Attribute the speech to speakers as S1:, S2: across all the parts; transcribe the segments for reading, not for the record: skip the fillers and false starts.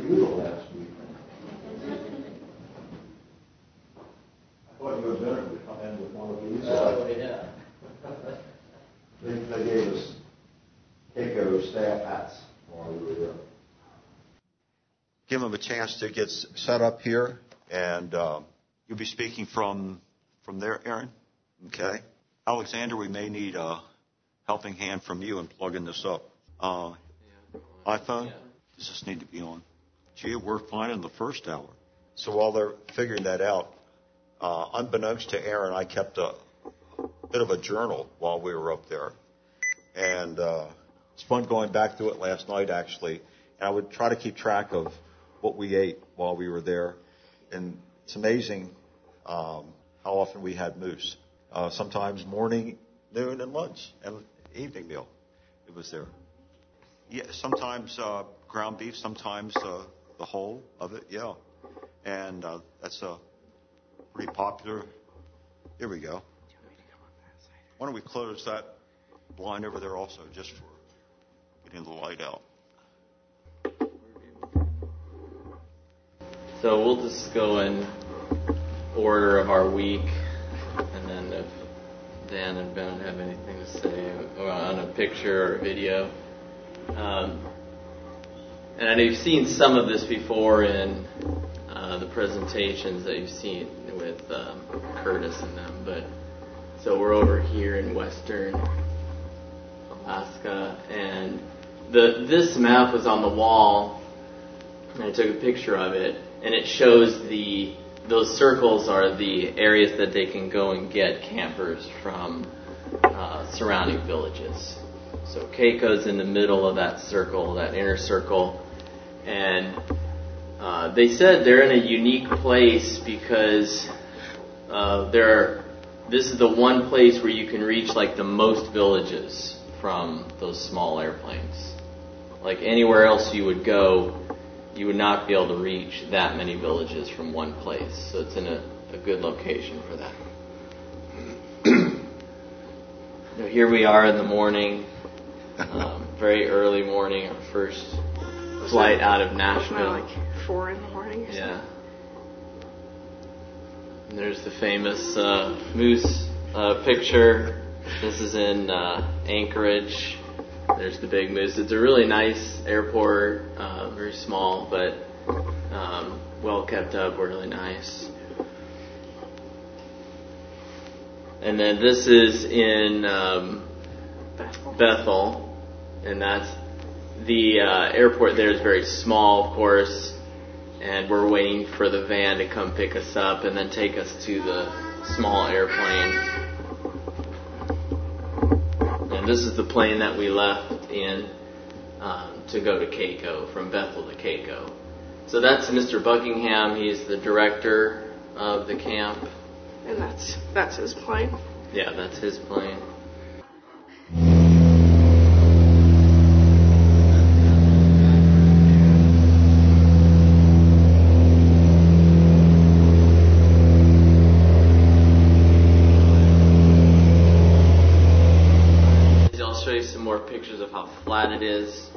S1: you the last week. I thought you and Bennett would come in with one of these.
S2: Oh, yeah.
S1: They gave us Keiko staff hats while we were there. Give them a chance to get set up here, and you'll be speaking from there, Aaron? Okay. Alexander, we may need a helping hand from you in plugging this up. iPhone? Does this need to be on? Gee, it worked fine in the first hour. So while they're figuring that out, unbeknownst to Aaron, I kept a bit of a journal while we were up there. And it's fun going back through it last night, actually. And I would try to keep track of what we ate while we were there. And it's amazing how often we had moose. Sometimes morning, noon, and lunch, and evening meal. It was there. Yeah, sometimes ground beef, sometimes the whole of it, yeah. And that's pretty popular. Here we go. Why don't we close that blind over there also, just for getting the light out.
S2: So we'll just go in order of our week, and then if Dan and Ben have anything to say on a picture or a video. And I know you've seen some of this before in the presentations that you've seen with Curtis and them, but so we're over here in western Alaska, and this map was on the wall, and I took a picture of it, and it shows those circles are the areas that they can go and get campers from surrounding villages. So Keiko's in the middle of that circle, that inner circle, and they said they're in a unique place because this is the one place where you can reach like the most villages from those small airplanes. Like anywhere else you would go, you would not be able to reach that many villages from one place. So it's in a good location for that. Now here we are in the morning, very early morning, our first flight out of Nashville.
S3: Like 4 in the morning or something.
S2: Yeah. And there's the famous moose picture. This is in Anchorage. There's the big moose. It's a really nice airport, very small, but well kept up, really nice. And then this is in Bethel, and that's the airport there is very small, of course, and we're waiting for the van to come pick us up and then take us to the small airplane. And this is the plane that we left in to go to Keiko, from Bethel to Keiko. So that's Mr. Buckingham. He's the director of the camp.
S3: And that's his plane?
S2: Yeah, that's his plane. I'll show you some more pictures of how flat it is.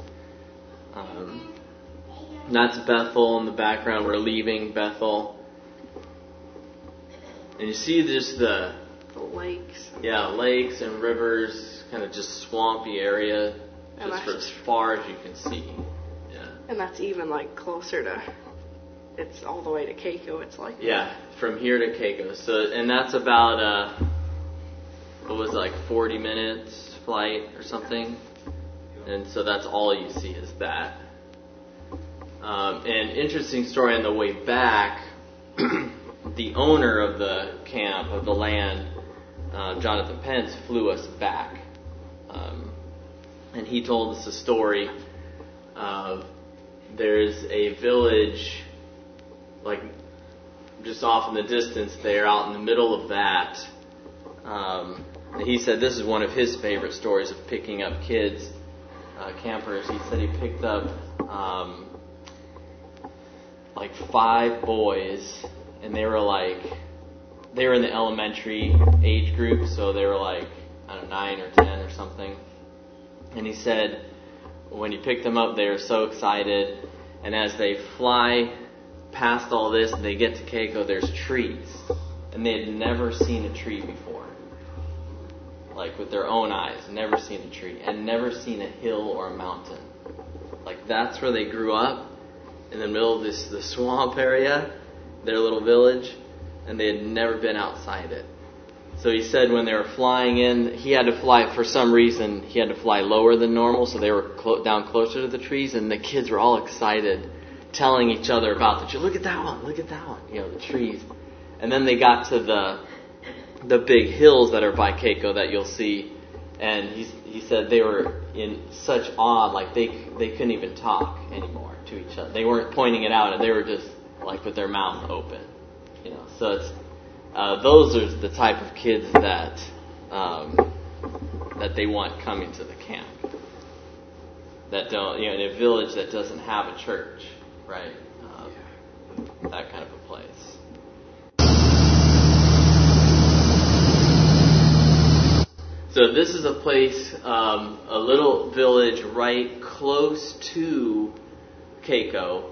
S2: That's Bethel in the background. We're leaving Bethel. And you see just the
S3: lakes.
S2: Yeah, lakes and rivers, kind of just swampy area, just for as far as you can see. Yeah.
S3: And that's even like closer to, it's all the way to Keiko, it's like.
S2: Yeah, from here to Keiko. So, and that's about, what was it, like 40 minutes flight or something? And so that's all you see is that. And interesting story on the way back, the owner of the camp, of the land, Jonathan Pence, flew us back. And he told us a story of there's a village, like just off in the distance there, out in the middle of that. And he said this is one of his favorite stories of picking up kids, campers. He said he picked up like 5 boys, and they were in the elementary age group, so they were like, I don't know, 9 or 10 or something. And he said when he picked them up, they were so excited, And as they fly past all this and they get to Keiko, there's trees. And they had never seen a tree before. Like with their own eyes, never seen a tree. And never seen a hill or a mountain. Like that's where they grew up, in the middle of the swamp area, their little village, and they had never been outside it. So he said when they were flying in, he had to fly, for some reason, he had to fly lower than normal, so they were down closer to the trees, and the kids were all excited, telling each other about the tree. Look at that one, the trees. And then they got to the big hills that are by Keiko that you'll see, and he said they were in such awe, like they couldn't even talk anymore to each other. They weren't pointing it out, and they were just like with their mouth open. So it's those are the type of kids that they want coming to the camp. That don't, in a village that doesn't have a church, right? That kind of a place. So this is a place, a little village right close to Keiko.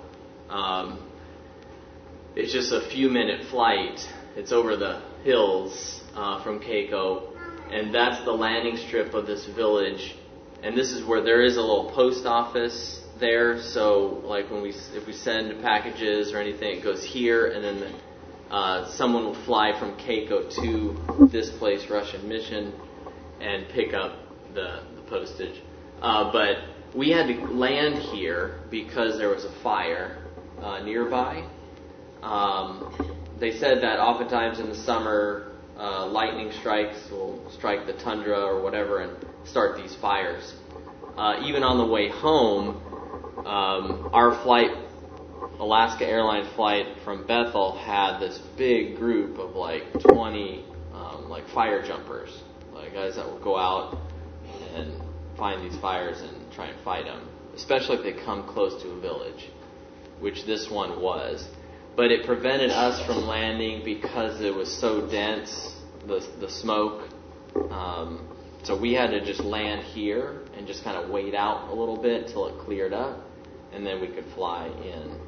S2: It's just a few minute flight. It's over the hills from Keiko, and that's the landing strip of this village. And this is where there is a little post office there. So, like if we send packages or anything, it goes here, and then someone will fly from Keiko to this place, Russian Mission, and pick up the postage. But we had to land here because there was a fire nearby. They said that oftentimes in the summer, lightning strikes will strike the tundra or whatever and start these fires. Even on the way home, our flight, Alaska Airlines flight from Bethel, had this big group of like 20 like fire jumpers, like guys that will go out and find these fires and try and fight them, especially if they come close to a village, which this one was. But it prevented us from landing because it was so dense, the smoke. So we had to just land here and just kind of wait out a little bit till it cleared up, and then we could fly in.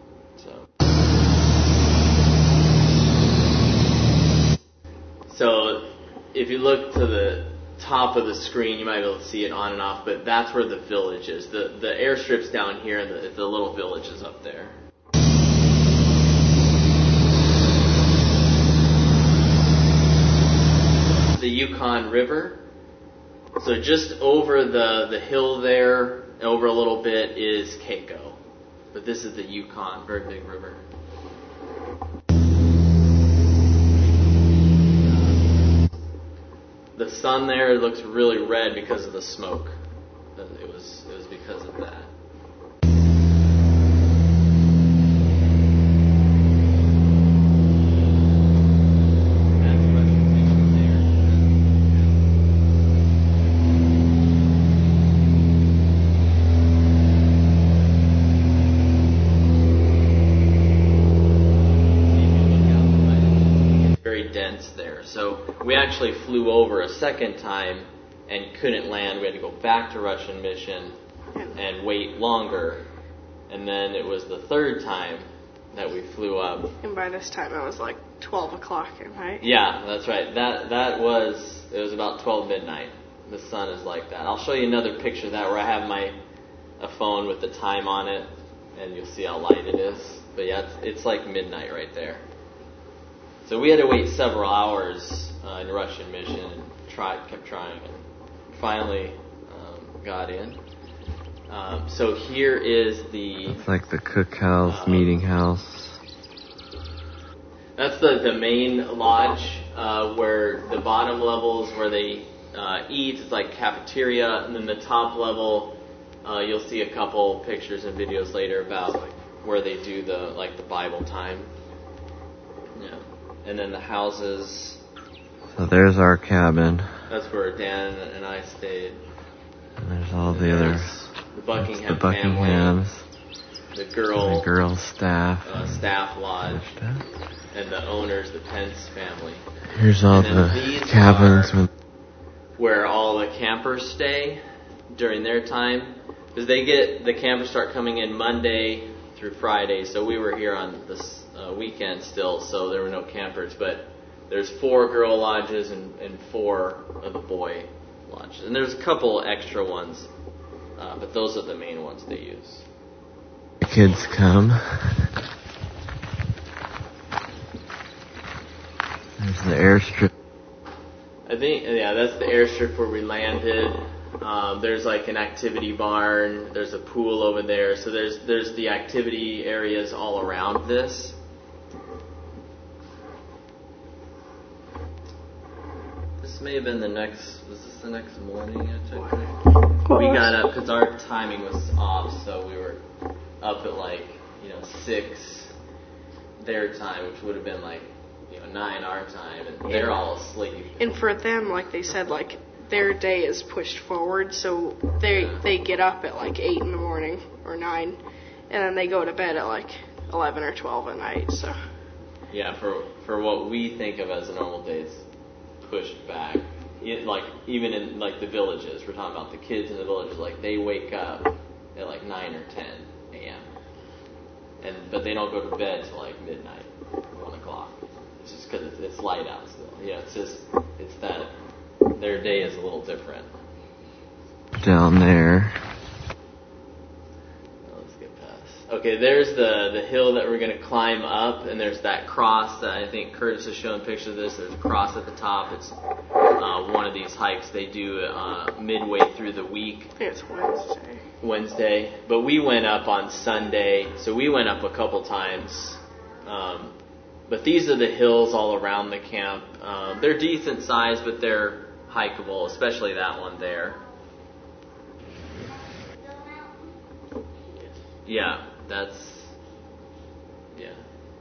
S2: So if you look to the top of the screen, you might be able to see it on and off, but that's where the village is. The airstrip's down here, and the little village is up there. The Yukon River. So just over the hill there, over a little bit, is Keiko. But this is the Yukon, very big river. The sun there looks really red because of the smoke. It was because of that. So we actually flew over a second time and couldn't land. We had to go back to Russian Mission and wait longer. And then it was the third time that we flew up.
S3: And by this time it was like 12 o'clock, right?
S2: Yeah, that's right. It was about 12 midnight. The sun is like that. I'll show you another picture of that where I have a phone with the time on it, and you'll see how light it is. But yeah, it's like midnight right there. So we had to wait several hours in Russian Mission and kept trying, and finally got in. So here is
S4: It's like the cookhouse, meeting house.
S2: That's the main lodge where the bottom level is where they eat. It's like cafeteria, and then the top level, you'll see a couple pictures and videos later about where they do the Bible time. Yeah. And then the houses.
S4: So there's our cabin.
S2: That's where Dan and I stayed.
S4: And there's all the other.
S2: The Buckingham
S4: Buckinghams.
S2: Family. The girls'
S4: staff.
S2: Staff lodge. And the owners, the Pence family.
S4: Here's all the cabins.
S2: Where all the campers stay during their time. Because the campers start coming in Monday through Friday. So we were here on this weekend still, so there were no campers. But there's 4 girl lodges and 4 of the boy lodges. And there's a couple extra ones, but those are the main ones they use.
S4: The kids come. There's the airstrip.
S2: I think, yeah, that's the airstrip where we landed. There's like an activity barn. There's a pool over there. So there's the activity areas all around this. This may have been was this the next morning I took it? We got up because our timing was off, so we were up at 6 their time, which would have been 9 our time, and they're all asleep.
S3: And for them, like they said, their day is pushed forward, so they get up at 8 in the morning or 9, and then they go to bed at 11 or 12 at night. So
S2: yeah, for what we think of as a normal day, it's pushed back. Even in the villages, we're talking about the kids in the villages, they wake up at 9 or 10 a.m. But they don't go to bed till midnight, 1 o'clock. It's just because it's light out still. Yeah, it's that their day is a little different.
S4: Down there.
S2: Let's get past. Okay, there's the hill that we're going to climb up, and there's that cross that I think Curtis has shown pictures of this. There's a cross at the top. It's one of these hikes they do midway through the week.
S3: I think it's
S2: Wednesday. But we went up on Sunday, so we went up a couple times. But these are the hills all around the camp. They're decent size, but they're hikeable, especially that one there. Yeah, yeah.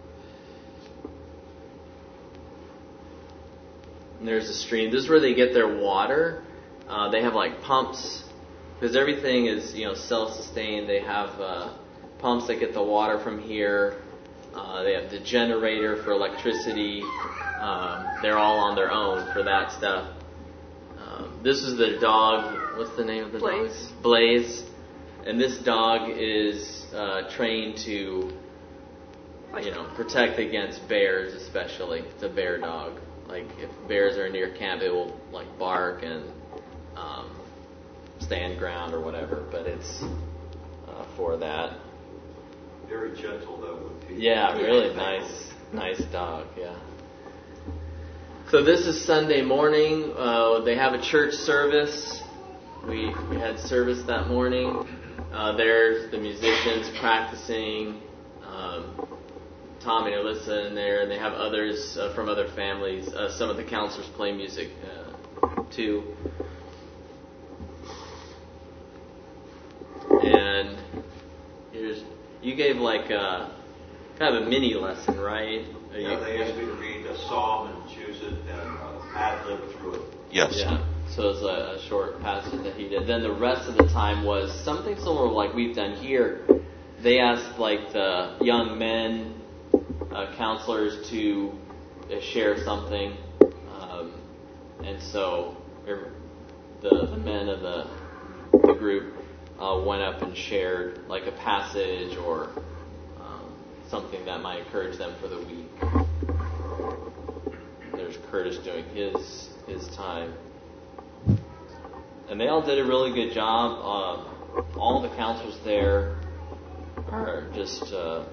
S2: And there's a stream. This is where they get their water. They have pumps, because everything is self-sustained. They have pumps that get the water from here. They have the generator for electricity. They're all on their own for that stuff. This is the dog. What's the name of the dog? Blaze. And this dog is trained to, protect against bears, especially. It's a bear dog. If bears are near camp, it will bark and stand ground or whatever. But it's for that.
S1: Very gentle, though, with people.
S2: Yeah, really nice dog, yeah. So this is Sunday morning. They have a church service. We had service that morning. There's the musicians practicing. Tom and Alyssa in there, and they have others from other families. Some of the counselors play music too. And you gave kind of a mini lesson, right?
S1: They asked me to read a psalm and choose it and ad-lib through it. Yes.
S2: Yeah. So it's a short passage that he did. Then the rest of the time was something similar like we've done here. They asked the young men counselors to share something, and so the men of the group went up and shared a passage or something that might encourage them for the week. There's Curtis doing his time. And they all did a really good job. All the counselors there are just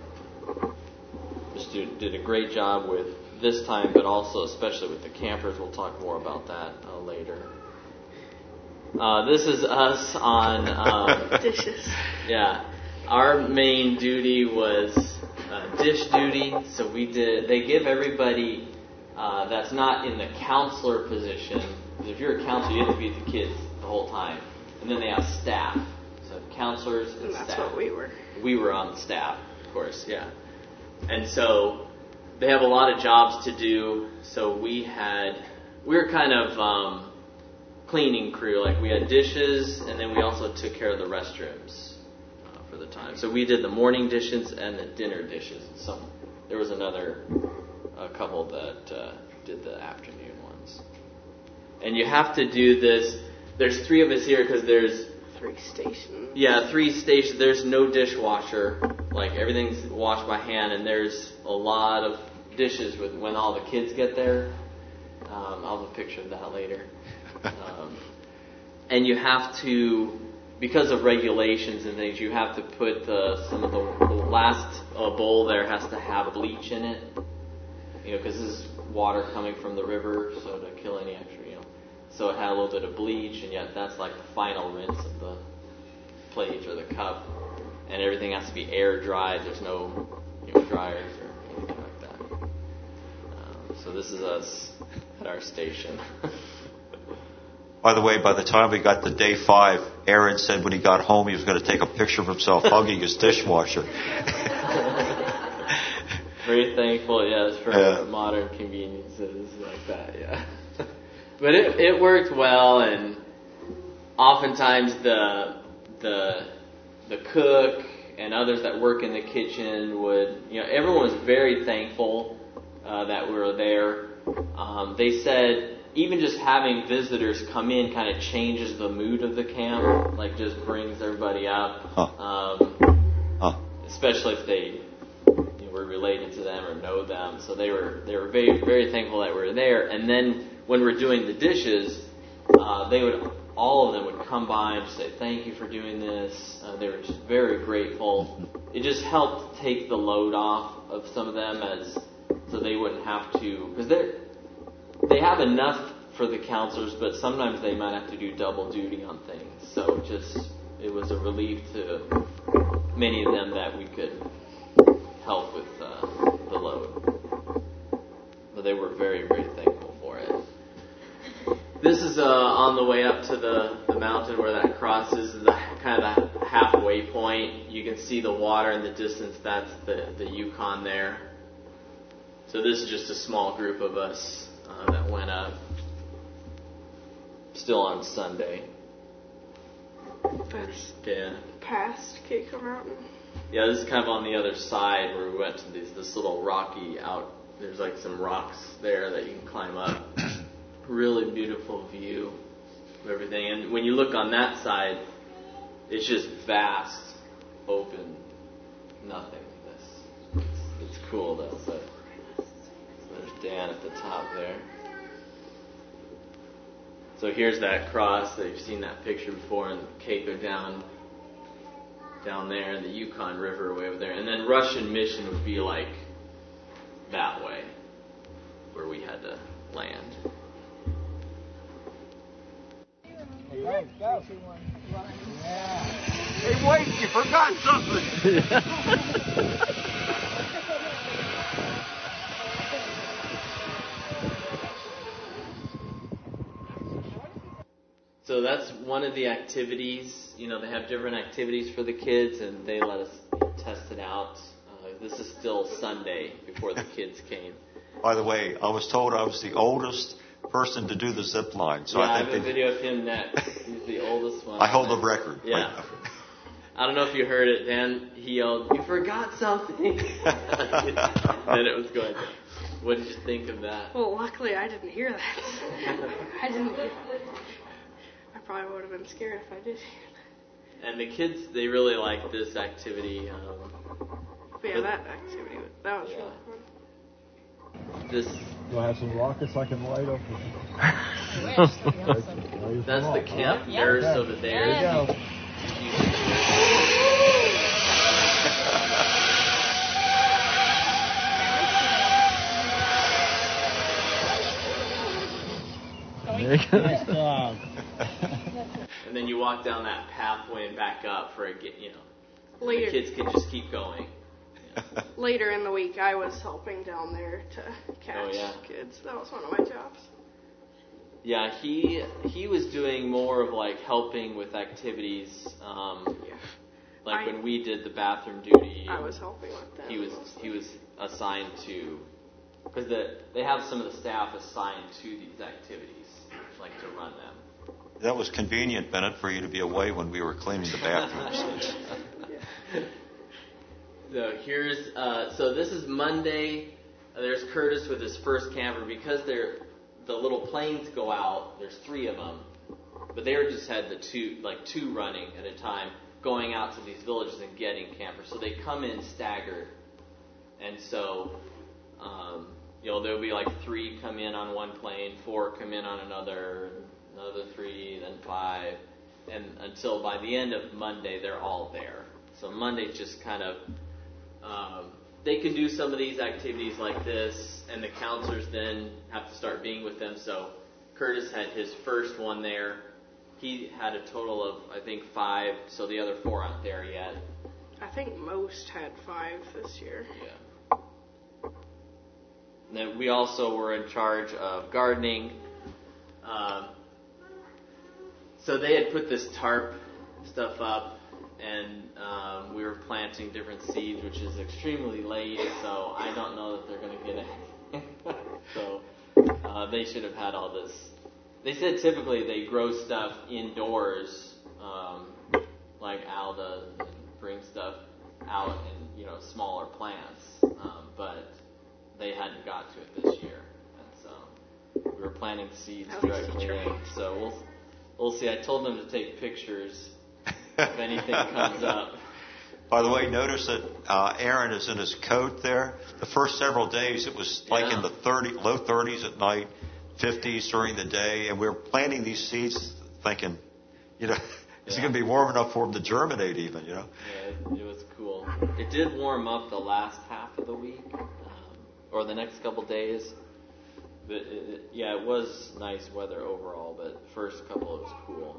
S2: did a great job with this time, but also especially with the campers. We'll talk more about that later. This is us on
S3: dishes.
S2: Yeah, our main duty was dish duty. So they give everybody that's not in the counselor position. Because if you're a counselor, you have to be with the kids the whole time. And then they have staff. So counselors and staff.
S3: That's what we were.
S2: We were on the staff, of course, yeah. And so they have a lot of jobs to do. So we were kind of cleaning crew. We had dishes, and then we also took care of the restrooms for the time. So we did the morning dishes and the dinner dishes. So there was a couple that did the afternoon ones. And you have to do this. There's 3 of us here because there's
S3: 3 stations.
S2: Yeah, 3 stations. There's no dishwasher like everything's washed by hand, and there's a lot of dishes with when all the kids get there. I'll have a picture of that later. And you have to, because of regulations and things, you have to put some of the last bowl there has to have bleach in it. Because this is water coming from the river, so to kill any extra, So it had a little bit of bleach, and yet that's like the final rinse of the plate or the cup. And everything has to be air dried. There's no dryers or anything like that. So this is us at our station.
S1: By the way, by the time we got to day 5, Aaron said when he got home he was going to take a picture of himself hugging his dishwasher.
S2: Very thankful, yes, for modern conveniences like that, yeah. But it worked well, and oftentimes the cook and others that work in the kitchen would, everyone was very thankful that we were there. They said even just having visitors come in kind of changes the mood of the camp, like just brings everybody up, especially if they were related to them or know them. So they were very, very thankful that we were there. And then when we're doing the dishes, all of them would come by and just say, thank you for doing this. They were just very grateful. It just helped take the load off of some of them so they wouldn't have to, because they have enough for the counselors, but sometimes they might have to do double duty on things. So it was a relief to many of them that we could help with the load. But they were very, very thankful for it. This is on the way up to the mountain where that crosses, the kind of the halfway point. You can see the water in the distance. That's the Yukon there. So this is just a small group of us that went up. Still on Sunday.
S3: That's
S2: past
S3: Keiko Mountain.
S2: Yeah, this is kind of on the other side where we went to this little rocky out. There's like some rocks there that you can climb up. Really beautiful view of everything. And when you look on that side, it's just vast, open, nothingness. It's cool though. So there's Dan at the top there. So here's that cross that you've seen that picture before, and Keiko down there, and the Yukon River way over there. And then Russian Mission would be like that way, where we had to land.
S5: Hey, wait, you forgot something.
S2: So that's one of the activities. They have different activities for the kids, and they let us test it out. This is still Sunday before the kids came.
S1: By the way, I was told I was the oldest person to do the zip line. So
S2: I have a video of him next. He's the oldest one.
S1: I hold the record.
S2: Yeah. I don't know if you heard it, Dan. He yelled, "You forgot something!" Then it was going. What did you think of that?
S3: Well, luckily I didn't hear that. I probably would have been scared if I did hear that.
S2: And the kids, they really like this activity.
S3: That activity, that was really fun.
S5: Do I have some rockets I can light up?
S2: That's the camp nurse over there.
S5: There you go.
S4: Nice
S5: dog.
S2: And then you walk down that pathway and back up for
S3: Later.
S2: The kids can just keep going.
S3: Later in the week, I was helping down there to catch kids. That was one of my jobs.
S2: Yeah, he was doing more of like helping with activities. When we did the bathroom duty,
S3: I was helping with that.
S2: He was assigned to, because they have some of the staff assigned to these activities, like to run them.
S1: That was convenient, Bennett, for you to be away when we were cleaning the bathrooms.
S2: So this is Monday. There's Curtis with his first camper. Because the little planes go out, there's 3 of them, but they just had the two running at a time. going out to these villages and getting campers. So they come in staggered. And so, there'll be like 3 come in on one plane, 4 come in on another 3, then 5. And until by the end of Monday, they're all there. So Monday's just kind of, they can do some of these activities like this, and the counselors then have to start being with them. So Curtis had his first one there. He had a total of, I think, 5, so the other 4 aren't there yet.
S3: I think most had 5 this year.
S2: Yeah. And then we also were in charge of gardening. So they had put this tarp stuff up, and we were planting different seeds, which is extremely late, so I don't know that they're going to get it. So they should have had all this. They said typically they grow stuff indoors, like Al does, and bring stuff out in smaller plants, but they hadn't got to it this year, and so we were planting seeds directly in. So we'll see. I told them to take pictures if anything comes up.
S1: By the way, notice that Aaron is in his coat there. The first several days, it was like in the low 30s at night, 50s during the day, and we were planting these seeds thinking, is it going to be warm enough for them to germinate even,
S2: Yeah, it was cool. It did warm up the last half of the week, or the next couple days. But it was nice weather overall, but the first couple it was cool.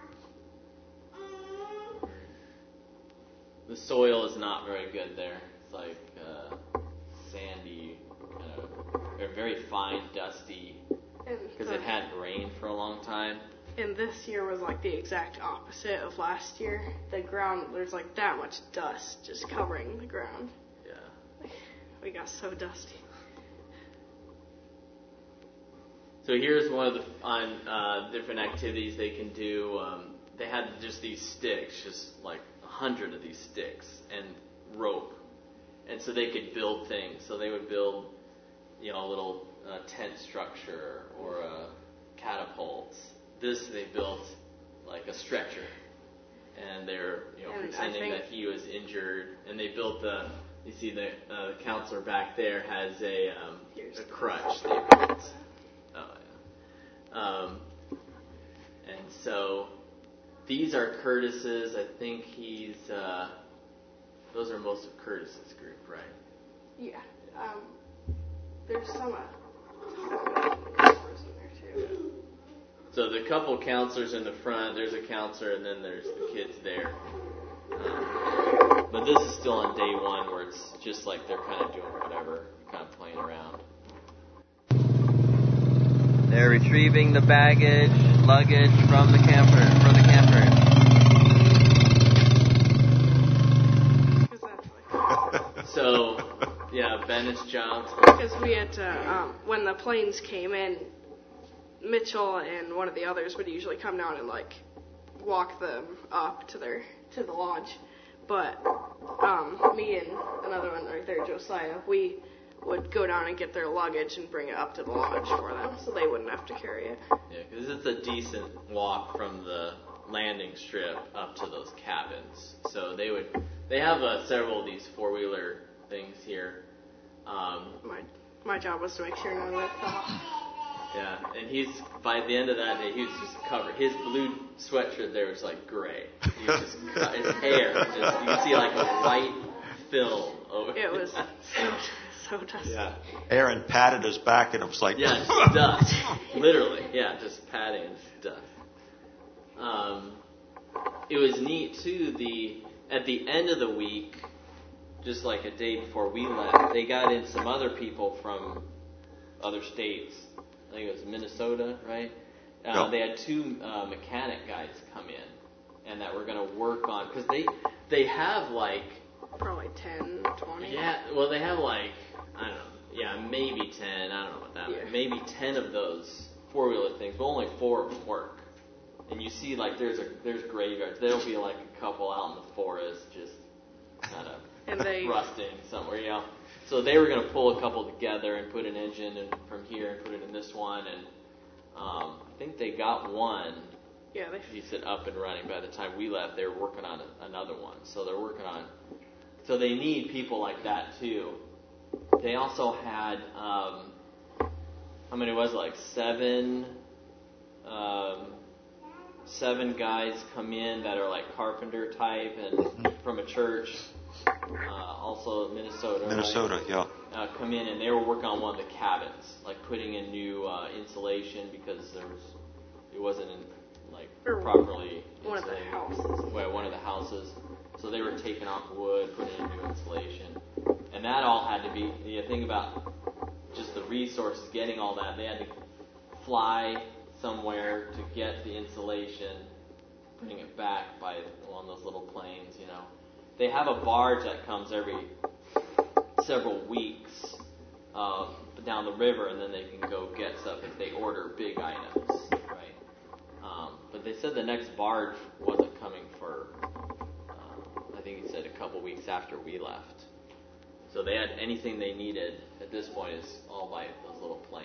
S2: The soil is not very good there. It's like sandy, very fine, dusty, because it hadn't rained for a long time.
S3: And this year was like the exact opposite of last year. The ground, there's like that much dust just covering the ground.
S2: Yeah.
S3: We got so dusty.
S2: So here's one of the different activities they can do. They had just these sticks, just like 100 of these sticks, and rope. And so they could build things. So they would build, a little tent structure or catapults. This they built like a stretcher. And they're, pretending that he was injured. And they built you see the counselor back there has a crutch they built. And so these are Curtis's. I think he's. Those are most of Curtis's group, right?
S3: Yeah. There's some counselors in there too.
S2: So the couple counselors in the front. There's a counselor, and then there's the kids there. But this is still on day 1, where it's just like they're kind of doing whatever, kind of playing around. They're retrieving the luggage from the camper. So, Ben has jumped.
S3: Because we had to, when the planes came in, Mitchell and one of the others would usually come down and walk them up to the lodge. But me and another one right there, Josiah, we would go down and get their luggage and bring it up to the lodge for them, so they wouldn't have to carry it.
S2: Yeah, because it's a decent walk from the landing strip up to those cabins. So they have several of these 4-wheeler things here.
S3: My job was to make sure none of it fell off.
S2: Yeah, and by the end of that day, he was just covered. His blue sweatshirt there was like gray. He was just his hair, you could see like a white film over it.
S3: It was so dusty.
S2: Yeah.
S1: Aaron patted his back, and it was like...
S2: Yeah, just dust. Literally, just patting and dust. It was neat, too, at the end of the week, just like a day before we left, they got in some other people from other states. I think it was Minnesota, right?
S1: Yep.
S2: They had 2 mechanic guys come in, and that were going to work on... Because they have,
S3: probably 10, 20.
S2: Yeah, well, they have, I don't know, maybe 10, I don't know what that means. Maybe 10 of those 4-wheeler things, but only 4 of them work. And you see, there's graveyards. There'll be, a couple out in the forest just kind of rusting somewhere, So they were going to pull a couple together and put an engine from here and put it in this one. And I think they got one,
S3: Yeah,
S2: he said up and running. By the time we left, they were working on another one. So they're working on. So they need people like that too. They also had how many was it? Like seven guys come in that are like carpenter type and from a church. Also Minnesota.
S1: Minnesota,
S2: right?
S1: yeah.
S2: Come in and they were working on one of the cabins, like putting in new insulation because it wasn't properly
S3: one of the
S2: insulated.
S3: houses.
S2: Well, one of the houses. So they were taking off wood, putting in new insulation, and that all had to be. You think about just the resources, getting all that. They had to fly somewhere to get the insulation, bring it back by one of those little planes. They have a barge that comes every several weeks down the river, and then they can go get stuff if they order big items, right? But they said the next barge wasn't coming for, I think he said a couple weeks after we left. So they had anything they needed at this point is all by those little planes.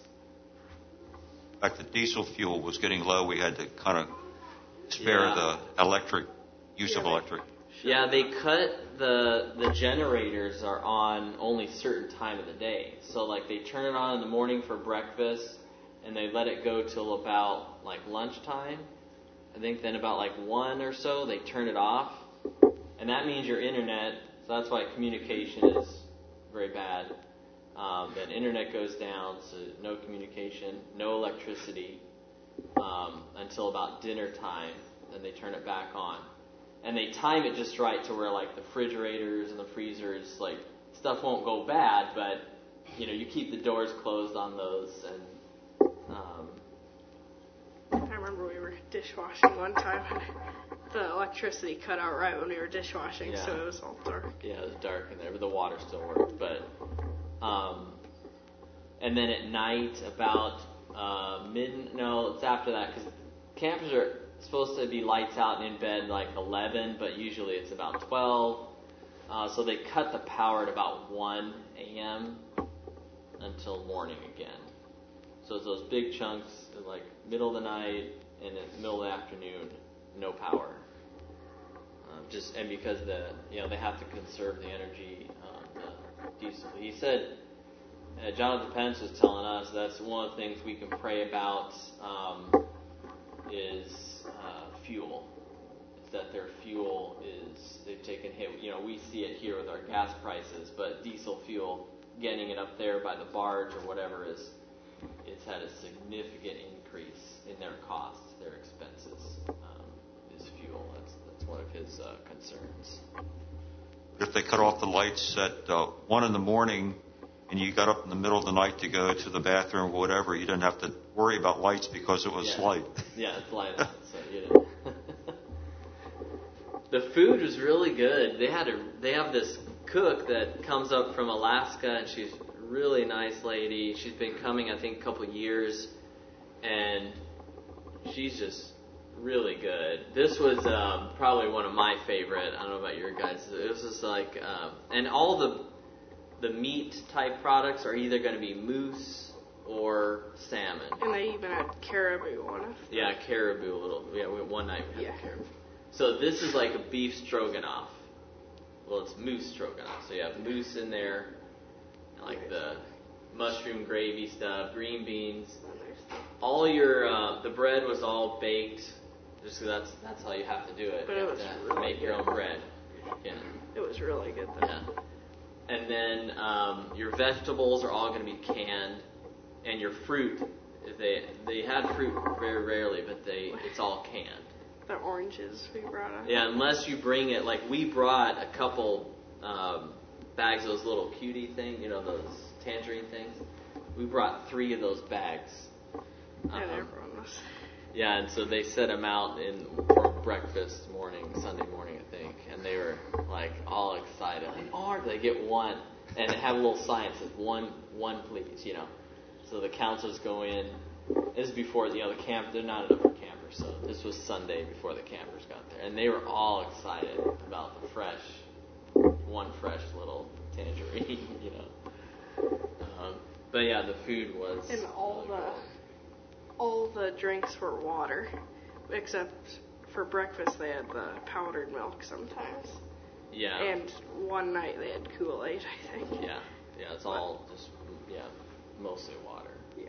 S1: In fact, the diesel fuel was getting low. We had to kind of spare the use of electric.
S2: Yeah, they cut the generators are on only certain time of the day. So like they turn it on in the morning for breakfast and they let it go till about like lunchtime. I think then about like 1 or so they turn it off. And that means your internet, so that's why communication is very bad. Then internet goes down, so no communication, no electricity until about dinner time. Then they turn it back on. And they time it just right to where like the refrigerators and the freezers, like stuff won't go bad, but you keep the doors closed on those. And
S3: I remember we were dishwashing one time and the electricity cut out right when we were dishwashing, so it was all dark.
S2: Yeah, it was dark in there, but the water still worked. But and then at night about it's after that because campers are supposed to be lights out and in bed like 11, but usually it's about 12. So they cut the power at about 1 a.m. until morning again. So it's those big chunks like middle of the night and in the middle of the afternoon, no power. And because they have to conserve the energy, the diesel. He said, Jonathan Pence was telling us that's one of the things we can pray about is fuel. Is that their fuel they've taken hit. We see it here with our gas prices, but diesel fuel, getting it up there by the barge or whatever it's had a significant increase in their costs, their expenses. Is fuel. That's one of his concerns.
S1: If they cut off the lights at 1 in the morning and you got up in the middle of the night to go to the bathroom or whatever, you didn't have to worry about lights because it was light.
S2: Yeah, it's light out, so you didn't. The food was really good. They have this cook that comes up from Alaska, and she's a really nice lady. She's been coming, I think, a couple years, and she's just really good. This was probably one of my favorite. I don't know about your guys. It was just like, and all the meat type products are either going to be moose or salmon.
S3: And they even had caribou on it.
S2: Yeah, caribou a little. Yeah, one night we had caribou. So this is like a beef stroganoff. Well, it's moose stroganoff. So you have moose in there, like the mushroom gravy stuff, green beans. All your the bread was all baked. Just 'cause that's how you have to do it.
S3: But
S2: you
S3: it
S2: have
S3: was
S2: to
S3: really
S2: make your own bread. Yeah.
S3: It was really good though.
S2: Yeah. And then your vegetables are all going to be canned, and your fruit. They had fruit very rarely, but it's all canned.
S3: The oranges we brought up.
S2: Yeah, unless you bring it, like we brought a couple bags of those little cutie things, those tangerine things. We brought 3 of those bags.
S3: And everyone was.
S2: Yeah, and so they set them out for breakfast Sunday morning, I think, and they were like all excited. Like, they get one, and they have a little sign that says one please, So the counselors go in. This is before the camp. They're not enough for campers, so this was Sunday before the campers got there, and they were all excited about the fresh little tangerine, But yeah, the food was.
S3: And all the drinks were water. except for breakfast they had the powdered milk sometimes.
S2: Yeah.
S3: And one night they had Kool-Aid, I think.
S2: Yeah. Yeah, it's all just, mostly water.
S3: Yeah.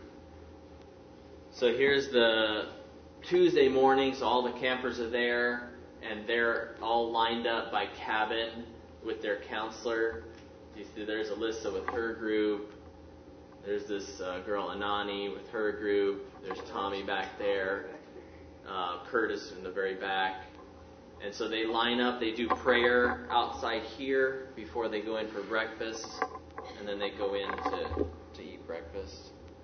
S2: So here's the Tuesday morning, so all the campers are there, and they're all lined up by cabin with their counselor. You see there's Alyssa with her group. There's this girl Anani with her group. There's Tommy back there. Curtis in the very back. And so they line up, they do prayer outside here before they go in for breakfast, and then they go in to eat breakfast.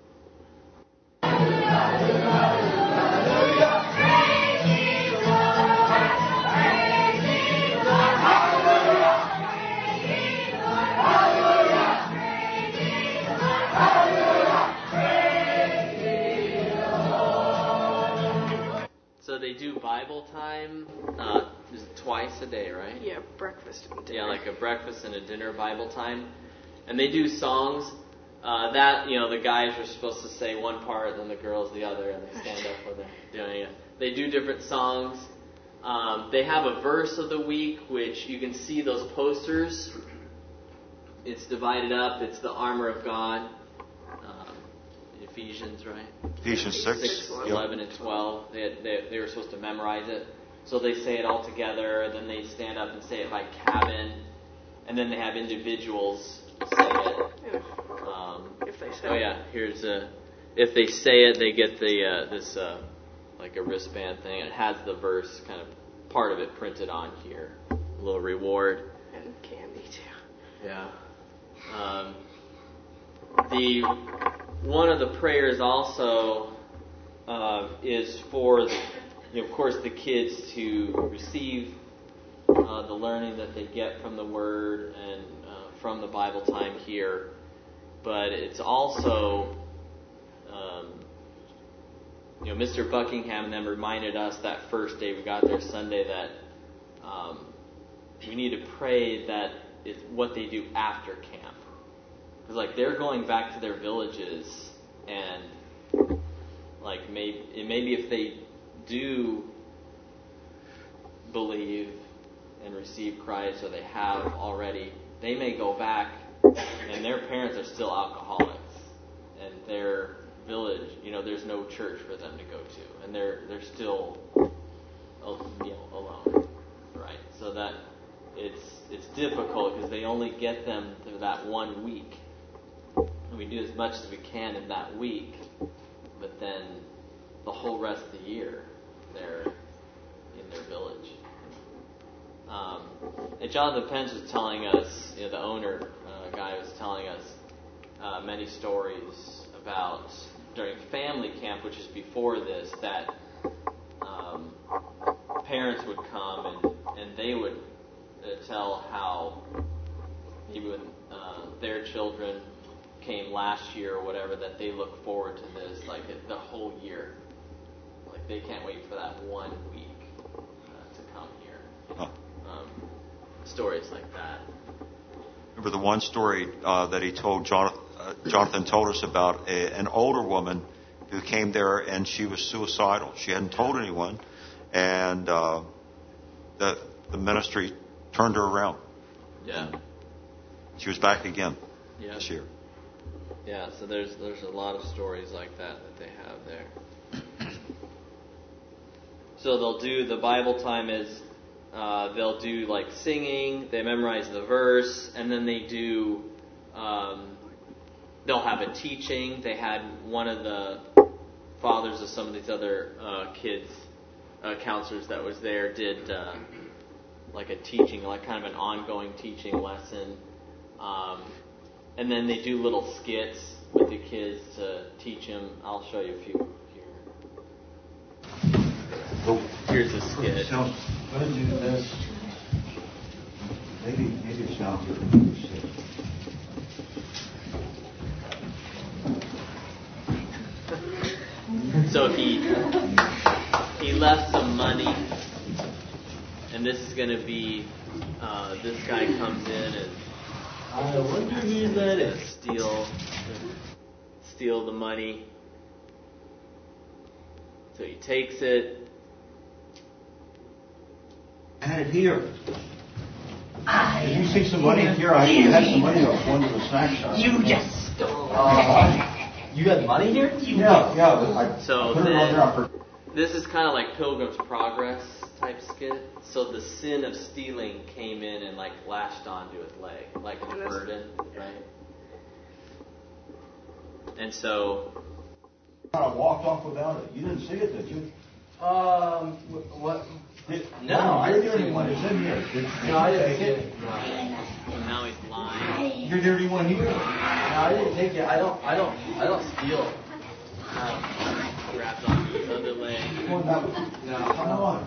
S2: So they do Bible time is it twice a day, right?
S3: Yeah, breakfast and dinner.
S2: Yeah, like a breakfast and a dinner Bible time. And they do songs the guys are supposed to say one part, then the girls the other, and they stand up when they're doing it. They do different songs. They have a verse of the week, which you can see those posters. It's divided up. It's the armor of God. Ephesians, right?
S1: Ephesians 6.
S2: 11 and 12. They were supposed to memorize it. So they say it all together, then they stand up and say it by cabin, and then they have individuals say it.
S3: If they say it.
S2: If they say it, they get this like a wristband thing. It has the verse, kind of part of it printed on here. A little reward.
S3: And candy too.
S2: Yeah. One of the prayers also is for, of course, the kids to receive the learning that they get from the Word and from the Bible time here. But it's also, Mr. Buckingham and them reminded us that first day we got there Sunday that we need to pray that it's what they do after camp. Because they're going back to their villages, and maybe if they do believe and receive Christ, or they have already, they may go back, and their parents are still alcoholics, and their village, there's no church for them to go to, and they're still alone, right? So that it's difficult because they only get them through that 1 week. And we do as much as we can in that week, but then the whole rest of the year, they're in their village. And Jonathan Pence was telling us, the owner guy was telling us many stories about during family camp, which is before this, that parents would come and they would tell how maybe when their children came last year or whatever, that they look forward to this the whole year. They can't wait for that 1 week to come here. Stories like that.
S1: Remember the one story that he told, Jonathan told us about an older woman who came there and she was suicidal. She hadn't told anyone, and the ministry turned her around.
S2: Yeah.
S1: She was back again this year.
S2: Yeah, so there's a lot of stories like that they have there. So they'll do, the Bible time is, they'll do singing, they memorize the verse, and then they do, they'll have a teaching. They had one of the fathers of some of these other kids, counselors that was there, did a teaching, kind of an ongoing teaching lesson. And then they do little skits with the kids to teach them. I'll show you a few here. Here's a skit.
S6: So, I'm going to do this. Maybe it's not good.
S2: So he left some money, and this is going to be, this guy comes in and what do you mean that is? Steal the money. So he takes it.
S6: I had it here. Did you see some money here? I had some money. I was going to the snack shop.
S4: You just stole You got money here?
S6: Yeah. I
S2: So
S6: put it on there on purpose.
S2: this is kind of like Pilgrim's Progress type skit. So the sin of stealing came in and like lashed onto his leg, like a burden, right? And so
S6: I walked off without it. You didn't see it, did you?
S4: What?
S6: No, I didn't hear anyone. It's in here.
S4: No, I didn't take it.
S2: now he's lying.
S6: You're the only one here.
S4: No, I didn't take it. I don't steal.
S2: Grabs onto his other leg.
S6: Come on, come on.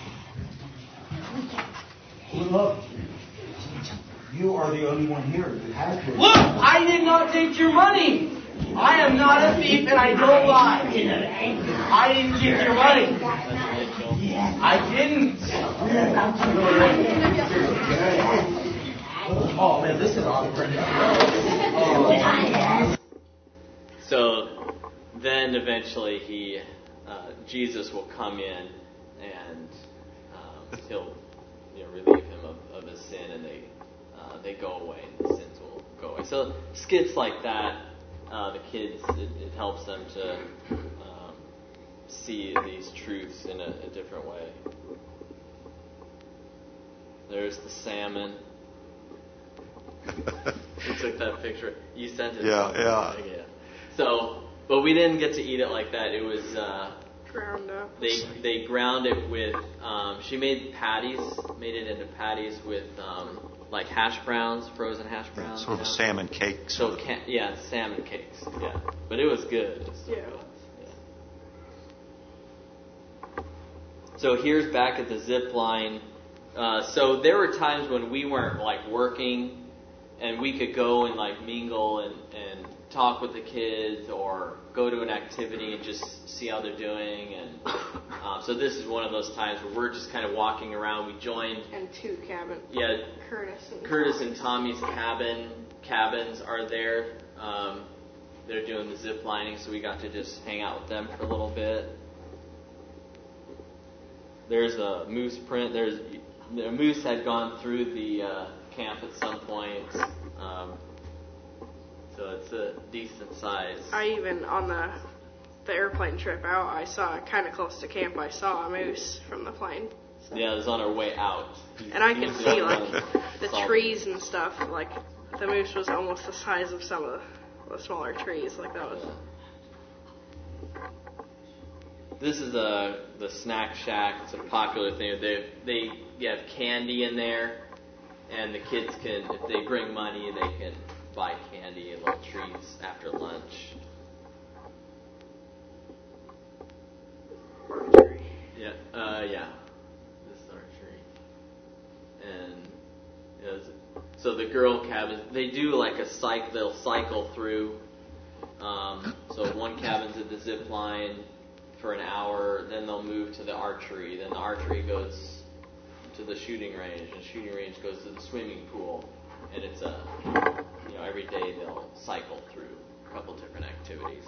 S6: Look, you are the only one here that has it.
S4: Look, I did not take your money. I am not a thief and I don't lie. I didn't take your money. I didn't. Oh man, this is awkward.
S2: So then eventually Jesus will come in and he'll relieve him of his sin, and they go away, and the sins will go away. So skits like that, the kids, it helps them to see these truths in a different way. There's the salmon. You took that picture. You sent it.
S1: Yeah.
S2: So, but we didn't get to eat it like that. It was
S3: Ground up.
S2: they ground it with. She made it into patties with like hash browns, frozen hash browns.
S1: Sort of a salmon cake.
S2: So salmon cakes. Yeah, but it was good. It was still
S3: Yeah.
S2: good. Yeah. So here's back at the zip line. So there were times when we weren't like working, and we could go and like mingle and talk with the kids, or go to an activity and just see how they're doing. And so this is one of those times where we're just kind of walking around. We joined.
S3: And two cabins.
S2: Yeah.
S3: Curtis
S2: and Tommy's cabins are there. They're doing the zip lining, so we got to just hang out with them for a little bit. There's a moose print. The moose had gone through the camp at some point, so it's a decent size.
S3: I even, on the airplane trip out, I saw, kind of close to camp, I saw a moose from the plane. So.
S2: Yeah, it was on our way out.
S3: And I could see, like, the trees and stuff. Like, the moose was almost the size of some of the smaller trees. Like, that was...
S2: This is the snack shack. It's a popular thing. They have candy in there, and the kids can, if they bring money, they can buy candy and little treats after lunch. Yeah. This is our tree. And so the girl cabin, they do like a cycle. They'll cycle through. So one cabin's at the zip line for an hour, then they'll move to the archery. Then the archery goes to the shooting range, and the shooting range goes to the swimming pool. And it's every day they'll cycle through a couple different activities.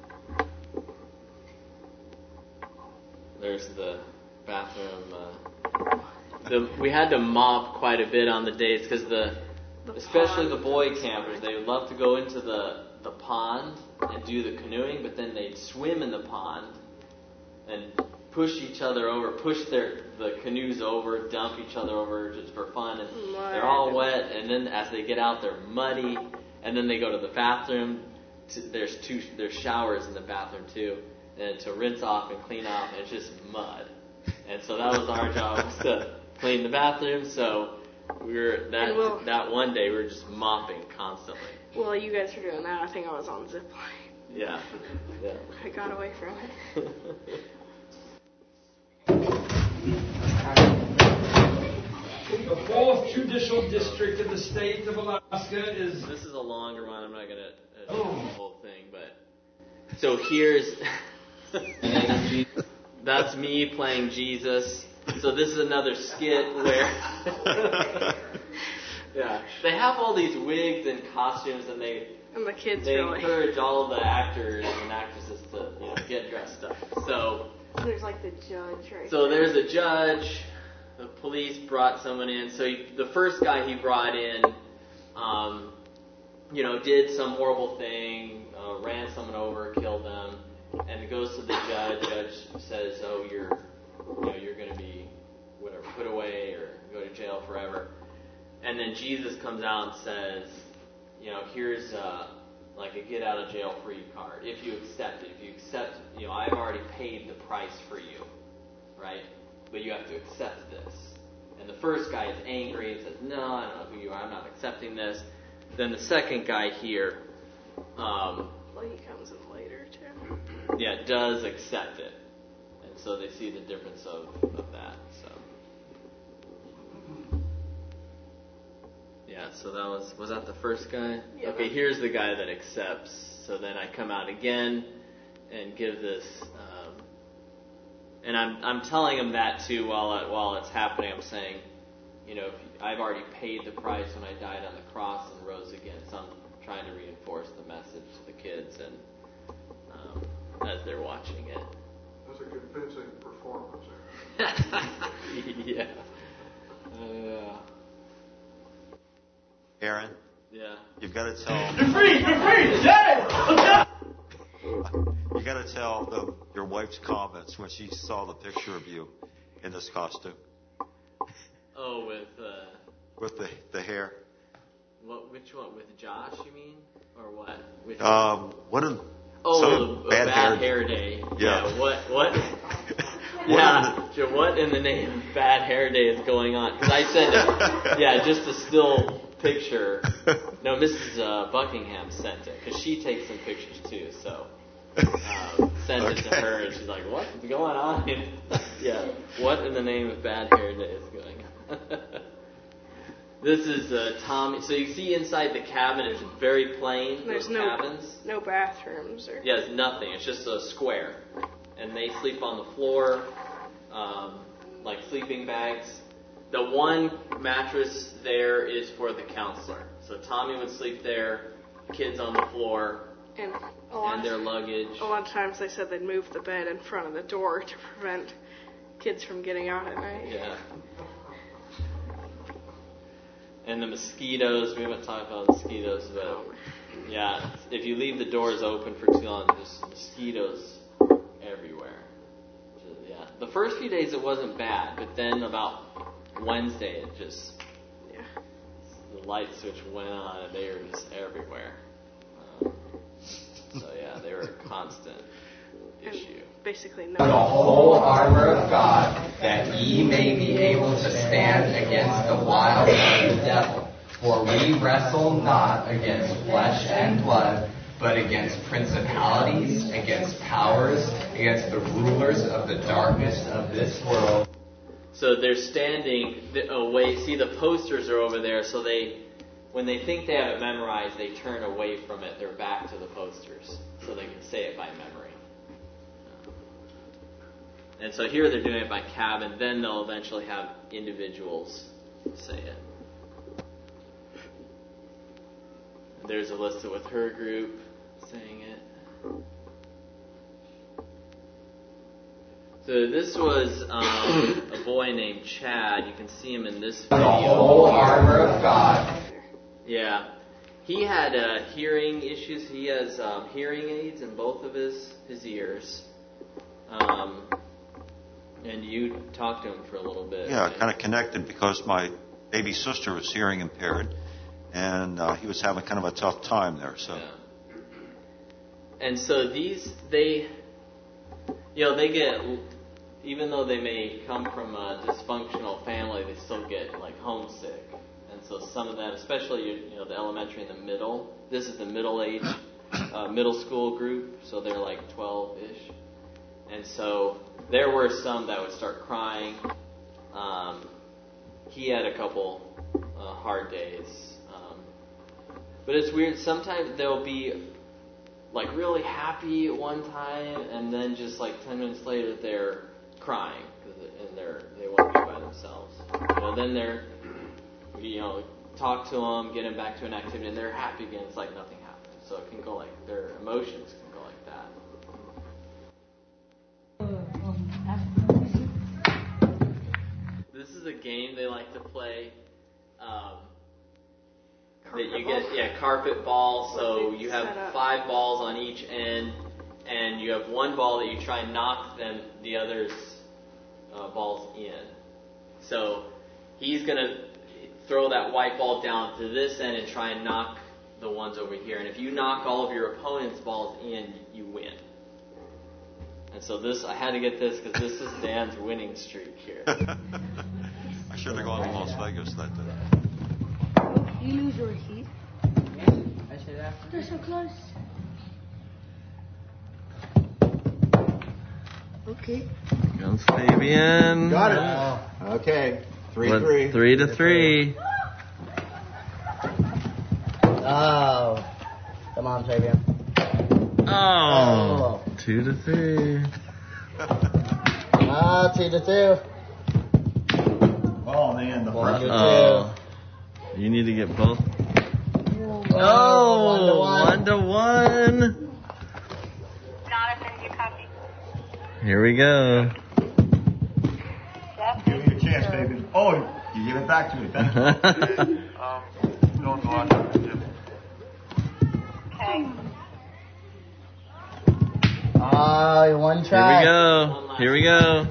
S2: There's the bathroom. We had to mop quite a bit on the days because especially the boy campers, they would love to go into the pond and do the canoeing, but then they'd swim in the pond and push each other over, the canoes over, dump each other over just for fun, and they're all wet, and then as they get out, they're muddy, and then they go to the bathroom. There's showers in the bathroom too, and to rinse off and clean off, and it's just mud. And so that was our job, was to clean the bathroom. So that one day we were just mopping constantly.
S3: Well, you guys were doing that. I think I was on zip line.
S2: Yeah.
S3: I got away from it.
S7: The 4th Judicial District of the state of Alaska is...
S2: This is a longer one. I'm not going to do the whole thing, but... So here's... That's me playing Jesus. So this is another skit where... Yeah. They have all these wigs and costumes, and the kids encourage all of the actors and actresses to get dressed up. So
S3: There's like the judge, right?
S2: So there's a judge. The police brought someone in. So the first guy he brought in, did some horrible thing, ran someone over, killed them, and it goes to the judge. Judge says, "Oh, you're going to be whatever, put away or go to jail forever." And then Jesus comes out and says, here's like a get out of jail free card. If you accept it, I've already paid the price for you, right? But you have to accept this. And the first guy is angry and says, "No, I don't know who you are. I'm not accepting this." Then the second guy here,
S3: Well, he comes in later too.
S2: does accept it. And so they see the difference of that. So that was that the first guy?
S3: Yeah.
S2: Okay, here's the guy that accepts. So then I come out again and give this, and I'm telling him that too while it's happening. I'm saying, I've already paid the price when I died on the cross and rose again. So I'm trying to reinforce the message to the kids and as they're watching it.
S8: That's a convincing performance.
S2: Yeah.
S1: Aaron,
S2: Yeah.
S1: you've got to tell.
S4: You're free! Yeah!
S1: You got to tell your wife's comments when she saw the picture of you in this costume.
S2: Oh,
S1: With the hair.
S2: which one? With Josh, you mean, or what? Which
S1: What a
S2: bad hair day.
S1: Yeah.
S2: What? What in the name of bad hair day is going on? Because I sent it. Yeah, just a still picture. No, Mrs. Buckingham sent it because she takes some pictures too. So sent it to her, and she's like, "What's going on?" Yeah, what in the name of bad hair day is going on? This is Tommy. So you see inside the cabin, it's very plain.
S3: There's
S2: cabins.
S3: no bathrooms or.
S2: Yeah, it's nothing. It's just a square, and they sleep on the floor, like sleeping bags. The one mattress there is for the counselor. So Tommy would sleep there, kids on the floor,
S3: And
S2: their luggage.
S3: A lot of times they said they'd move the bed in front of the door to prevent kids from getting out at night.
S2: Yeah. And the mosquitoes, we haven't talked about mosquitoes, but yeah, if you leave the doors open for too long, there's mosquitoes everywhere. Yeah. The first few days it wasn't bad, but then about Wednesday it just, the light switch went on and they were just everywhere. So yeah, they were a constant issue.
S3: Basically no.
S9: The whole armor of God, that ye may be able to stand against the wiles of the devil. For we wrestle not against flesh and blood, but against principalities, against powers, against the rulers of the darkness of this world.
S2: So they're standing away. See, the posters are over there, so when they think they have it memorized, they turn away from it. They're back to the posters, so they can say it by memory. And so here they're doing it by cabin. Then they'll eventually have individuals say it. And there's Alyssa with her group saying it. So this was a boy named Chad. You can see him in this video.
S9: The whole armor of God.
S2: Yeah. He had hearing issues. He has hearing aids in both of his ears. And you talked to him for a little bit.
S1: Yeah,
S2: right?
S1: kind of connected because my baby sister was hearing impaired, and he was having kind of a tough time there. So.
S2: Yeah. And so they get, even though they may come from a dysfunctional family, they still get like homesick. And so some of them, especially the elementary and the middle, this is the middle age, middle school group, so they're like 12-ish. And so there were some that would start crying. He had a couple hard days. But it's weird. Sometimes they'll be like really happy at one time, and then just like 10 minutes later they're crying and they want to be by themselves. Then they're talk to them, get them back to an activity, and they're happy again. It's like nothing happened. So it can go like their emotions can go like that. This is a game they like to play. That you get, carpet ball. So you have 5 balls on each end, and you have one ball that you try and knock the others' balls in. So he's gonna throw that white ball down to this end and try and knock the ones over here. And if you knock all of your opponent's balls in, you win. And so I had to get this because this is Dan's winning streak here.
S1: I should have gone to Las Vegas that day.
S10: You lose your heat.
S4: I should have.
S10: They're so close. Okay.
S11: Comes Fabian.
S6: Got it. Okay. 3-3.
S11: 3-3.
S4: Oh. Come on, Fabian.
S11: Oh. 2-3.
S4: 2-2.
S6: Oh, man. The first.
S11: Uh-oh. You need to get both. Oh, 1-1.
S12: Jonathan, you copy.
S11: Here we go.
S6: Give me a chance, baby. Oh, you give it back to me. Thank you. Don't go on.
S12: Okay.
S4: One try.
S11: Here we go.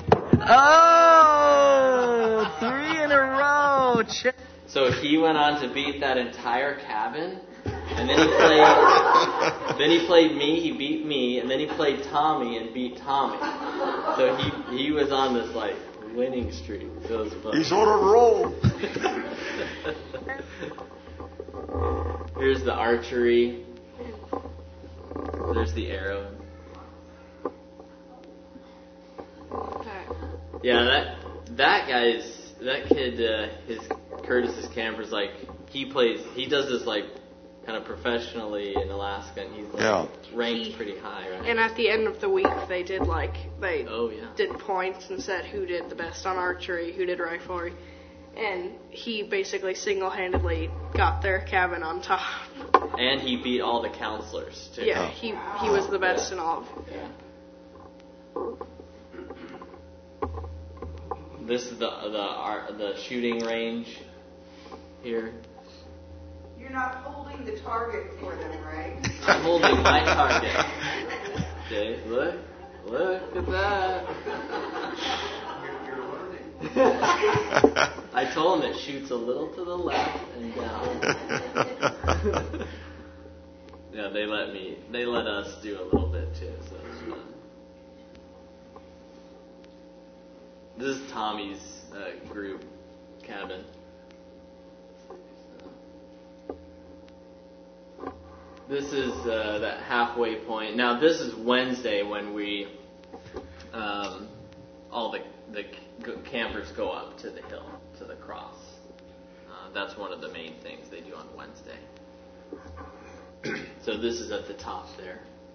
S11: Oh, 3 in a row.
S2: So he went on to beat that entire cabin, and then he played me, he beat me, and then he played Tommy and beat Tommy. So he was on this winning streak. So it was fun.
S1: He's on a roll.
S2: Here's the archery. There's the arrow. Yeah, that kid, Curtis's camper's he does this kind of professionally in Alaska, and he's ranked pretty high, right?
S3: And at the end of the week, they did did points and said who did the best on archery, who did riflery, and he basically single-handedly got their cabin on top.
S2: And he beat all the counselors too.
S3: Yeah, he was the best in all of them.
S2: Yeah. This is the shooting range here.
S13: You're not holding the target for them, right?
S2: I'm holding my target. Okay, look at that. I told him it shoots a little to the left and down. Yeah, they let us do a little bit too, so it's fun. This is Tommy's group cabin. This is that halfway point. Now this is Wednesday when we, all the campers go up to the hill, to the cross. That's one of the main things they do on Wednesday. So this is at the top there.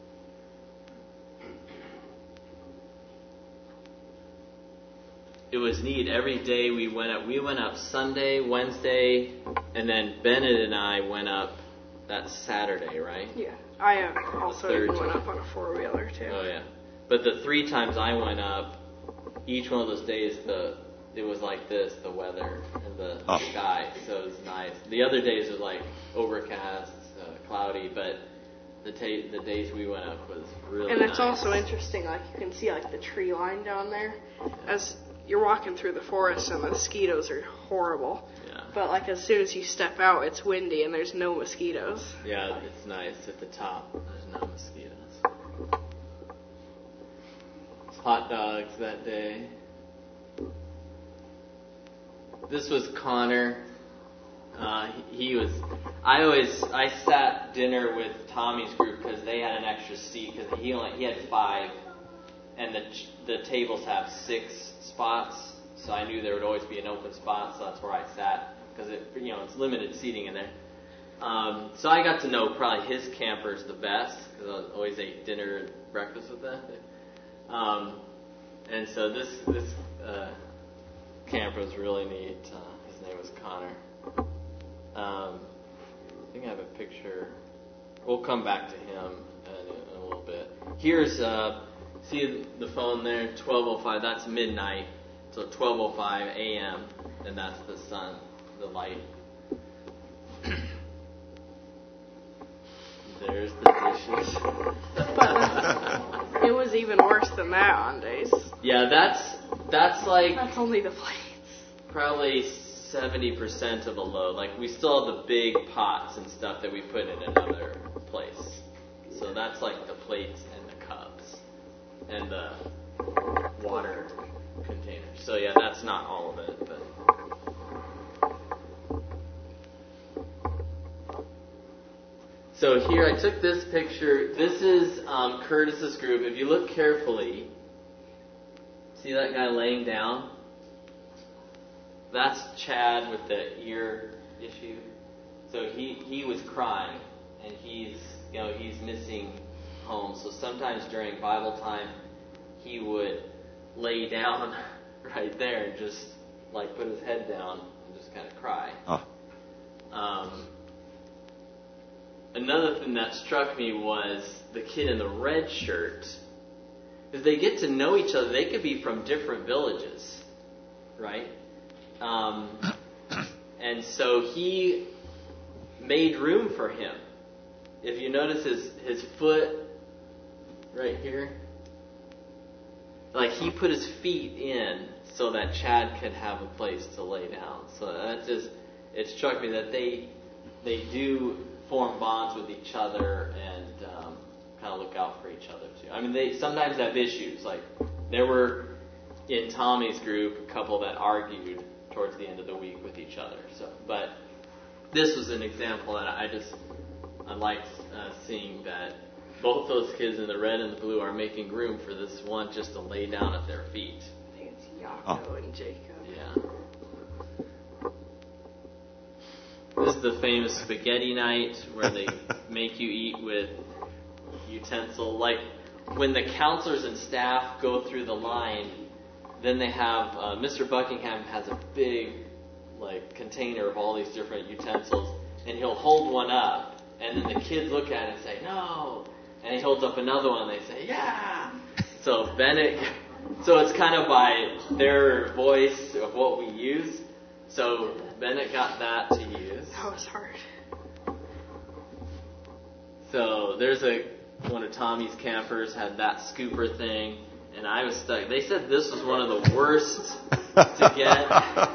S2: It was neat. Every day we went up. We went up Sunday, Wednesday, and then Bennett and I went up that Saturday, right?
S3: Yeah. I also went up on a 4-wheeler too.
S2: Oh yeah. But the 3 times I went up, each one of those days it was like this, the weather and the sky, so it was nice. The other days was overcast, cloudy, but the days we went up was really nice.
S3: And it's also interesting, you can see the tree line down there. As you're walking through the forest and the mosquitoes are horrible.
S2: Yeah.
S3: But as soon as you step out, it's windy and there's no mosquitoes.
S2: Yeah, it's nice at the top. There's no mosquitoes. Hot dogs that day. This was Connor. I sat dinner with Tommy's group because they had an extra seat because he had 5, and the tables have 6 spots, so I knew there would always be an open spot, so that's where I sat because it's limited seating in there. So I got to know probably his campers the best because I always ate dinner and breakfast with them. And so this camper was really neat. His name was Connor. I think I have a picture. We'll come back to him in a little bit. Here's See the phone there, 12:05. That's midnight. So 12:05 a.m. and that's the sun, the light. There's the dishes.
S3: It was even worse than that on days.
S2: Yeah, that's like
S3: That's only the plates.
S2: probably 70% of a load. Like we still have the big pots and stuff that we put in another place. So that's like the plates and the cups and the water containers. So yeah, that's not all of it, but. So here I took this picture. This is Curtis's group. If you look carefully, see that guy laying down? That's Chad with the ear issue. So he was crying, and he's missing home. So sometimes during Bible time, he would lay down right there and just like put his head down and just kind of cry. Another thing that struck me was the kid in the red shirt. Because they get to know each other. They could be from different villages, right? And so he made room for him. If you notice his foot right here, like he put his feet in so that Chad could have a place to lay down. So that it struck me that they do form bonds with each other and kind of look out for each other too. I mean, they sometimes have issues. Like there were in Tommy's group a couple that argued towards the end of the week with each other. So, but this was an example that I liked seeing that both those kids in the red and the blue are making room for this one just to lay down at their feet.
S3: I think it's Yaakov and Jacob.
S2: Yeah. This is the famous spaghetti night where they make you eat with utensil. Like when the counselors and staff go through the line, then they have Mr. Buckingham has a big container of all these different utensils, and he'll hold one up, and then the kids look at it and say no, and he holds up another one and they say yeah. So it's kind of by their voice of what we use. So Bennett got that to use.
S3: That was hard.
S2: So there's one of Tommy's campers had that scooper thing, and I was stuck. They said this was one of the worst to get.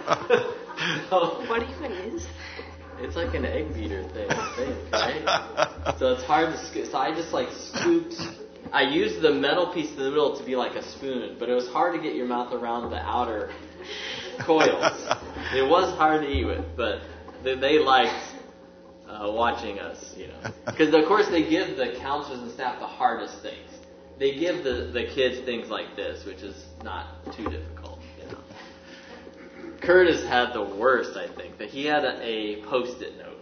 S3: What even is that?
S2: It's like an egg beater thing, I think, right? So it's hard to scoop. So I just scooped. I used the metal piece in the middle to be like a spoon, but it was hard to get your mouth around the outer coils. It was hard to eat with, but they liked watching us, Because, of course, they give the counselors and staff the hardest things. They give the kids things like this, which is not too difficult, Curtis had the worst, I think. That he had a Post-it note.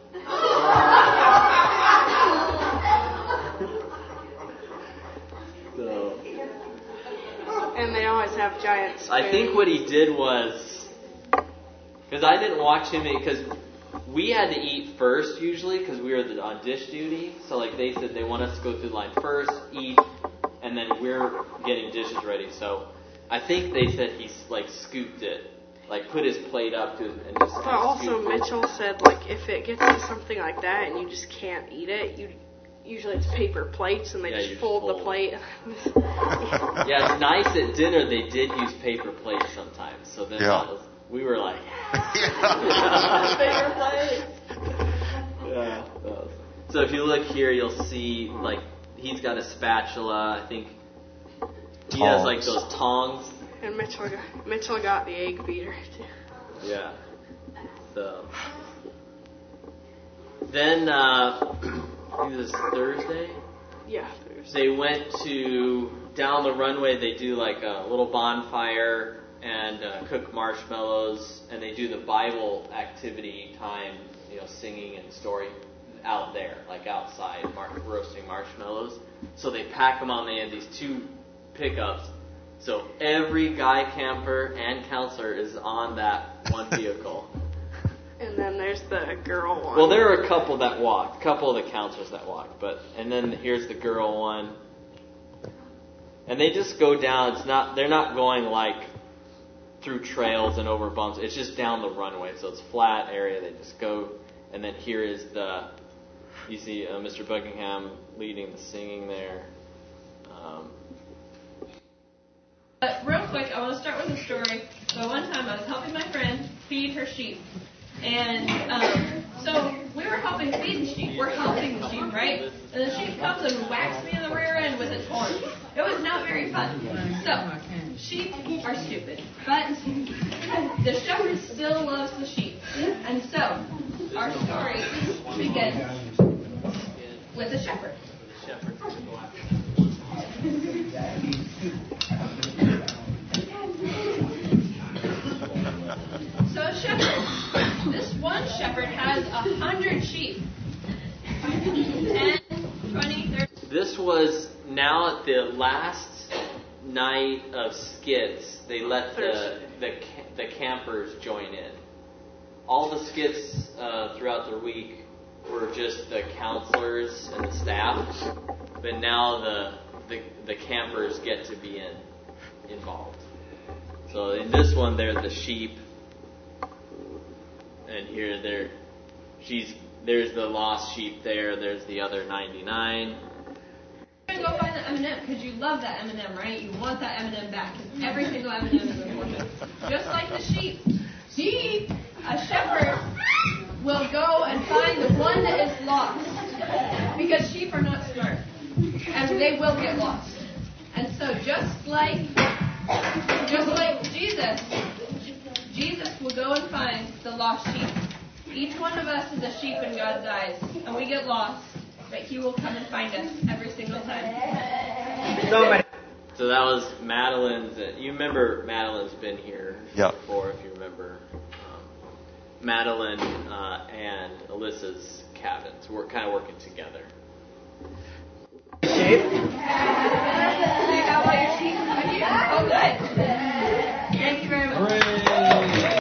S2: So,
S3: and they always have giant spoons.
S2: I think what he did was, because I didn't watch him, because we had to eat first usually, because we were on dish duty. So they said they want us to go through the line first, eat, and then we're getting dishes ready. So I think they said he scooped it, put his plate up to and just.
S3: But also Mitchell said if it gets to something like that and you just can't eat it, usually it's paper plates and they just fold the plate.
S2: Yeah, it's nice at dinner they did use paper plates sometimes. So then we were like, paper plates. Yeah. So if you look here, you'll see he's got a spatula. I think he has those tongs.
S3: And Mitchell got the egg beater too.
S2: Yeah. So then this Thursday.
S3: Yeah, Thursday.
S2: They went down the runway. They do a little bonfire and cook marshmallows, and they do the Bible activity time, singing and story out there, outside, roasting marshmallows. So they pack them on. They have these 2 pickups. So every guy camper and counselor is on that one vehicle.
S3: And then there's the girl one.
S2: Well, there are a couple that walked, a couple of the counselors that walked, and then here's the girl one. And they just go down. They're not going like through trails and over bumps. It's just down the runway. So it's flat area. They just go. And then here is you see Mr. Buckingham leading the singing there.
S14: But real quick, I want to start with a story. So one time I was helping my friend feed her sheep. And so we were helping feed the sheep. We're helping the sheep, right? And the sheep comes and whacks me in the rear end with its horn. It was not very fun. So, sheep are stupid. But the shepherd still loves the sheep. And so, our story begins with the shepherd. So a shepherd, this one shepherd has 100 sheep. 10, 20, 30.
S2: This was now at the last night of skits. They let the campers join in. All the skits throughout the week were just the counselors and the staff, but now the campers get to be involved. So in this one, they're the sheep. And here there's the lost sheep there. There's the other 99.
S14: You're going to go find the M&M because you love that M&M, right? You want that M&M back because every single M&M is important. Just like the sheep. A shepherd will go and find the one that is lost because sheep are not smart and they will get lost. And so just like Jesus will go and find the lost sheep. Each one of us is a sheep in God's eyes, and we get lost, but He will come and find us every single time.
S2: So that was Madeline's. You remember Madeline's been here before, if you remember. Madeline and Alyssa's cabins. We're kind of working together.
S14: How about your sheep? Oh, good. Thank you very much.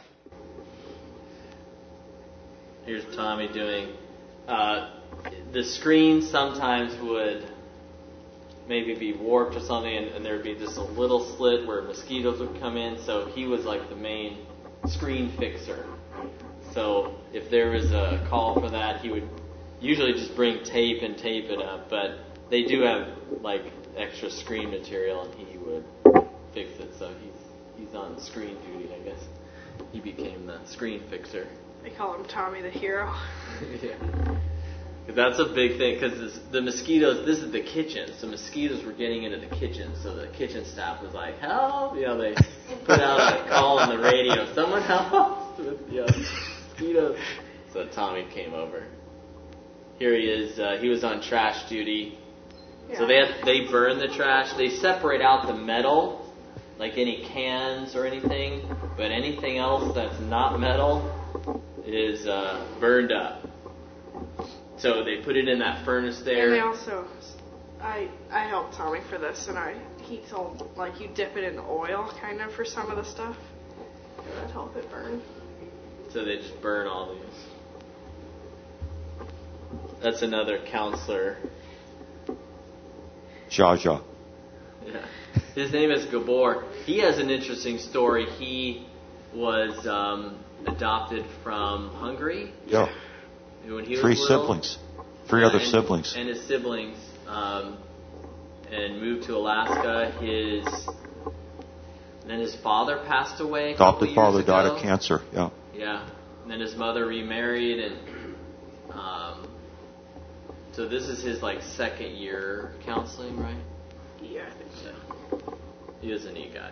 S2: Here's Tommy doing. The screen sometimes would maybe be warped or something, and there would be just a little slit where mosquitoes would come in. So he was like the main screen fixer. So if there was a call for that, he would usually just bring tape and tape it up. But they do have like extra screen material, and he would fix it. So he's on screen duty, I guess. He became the screen fixer.
S3: They call him Tommy the Hero.
S2: Yeah. That's a big thing, because the mosquitoes, this is the kitchen, so mosquitoes were getting into the kitchen, so the kitchen staff was like, help! They put out a call on the radio, someone help! With mosquitoes. So Tommy came over. Here he is, he was on trash duty. Yeah. So they burn the trash, they separate out the metal, like any cans or anything, but anything else that's not metal is burned up. So they put it in that furnace there.
S3: And they also, I helped Tommy for this, and he told, like, you dip it in oil, kind of, for some of the stuff. That would help it burn.
S2: So they just burn all these. That's another counselor.
S1: Jaja.
S2: Yeah. His name is Gabor. He has an interesting story. He was adopted from Hungary.
S1: Yeah.
S2: When he was
S1: Three
S2: little,
S1: siblings. Three other siblings.
S2: And his siblings. And moved to Alaska. Then his father passed away.
S1: Adopted father died
S2: ago.
S1: of cancer. Yeah.
S2: Yeah. And then his mother remarried, and so this is his second year counseling, right?
S3: Yeah, I think so.
S2: He is a neat guy.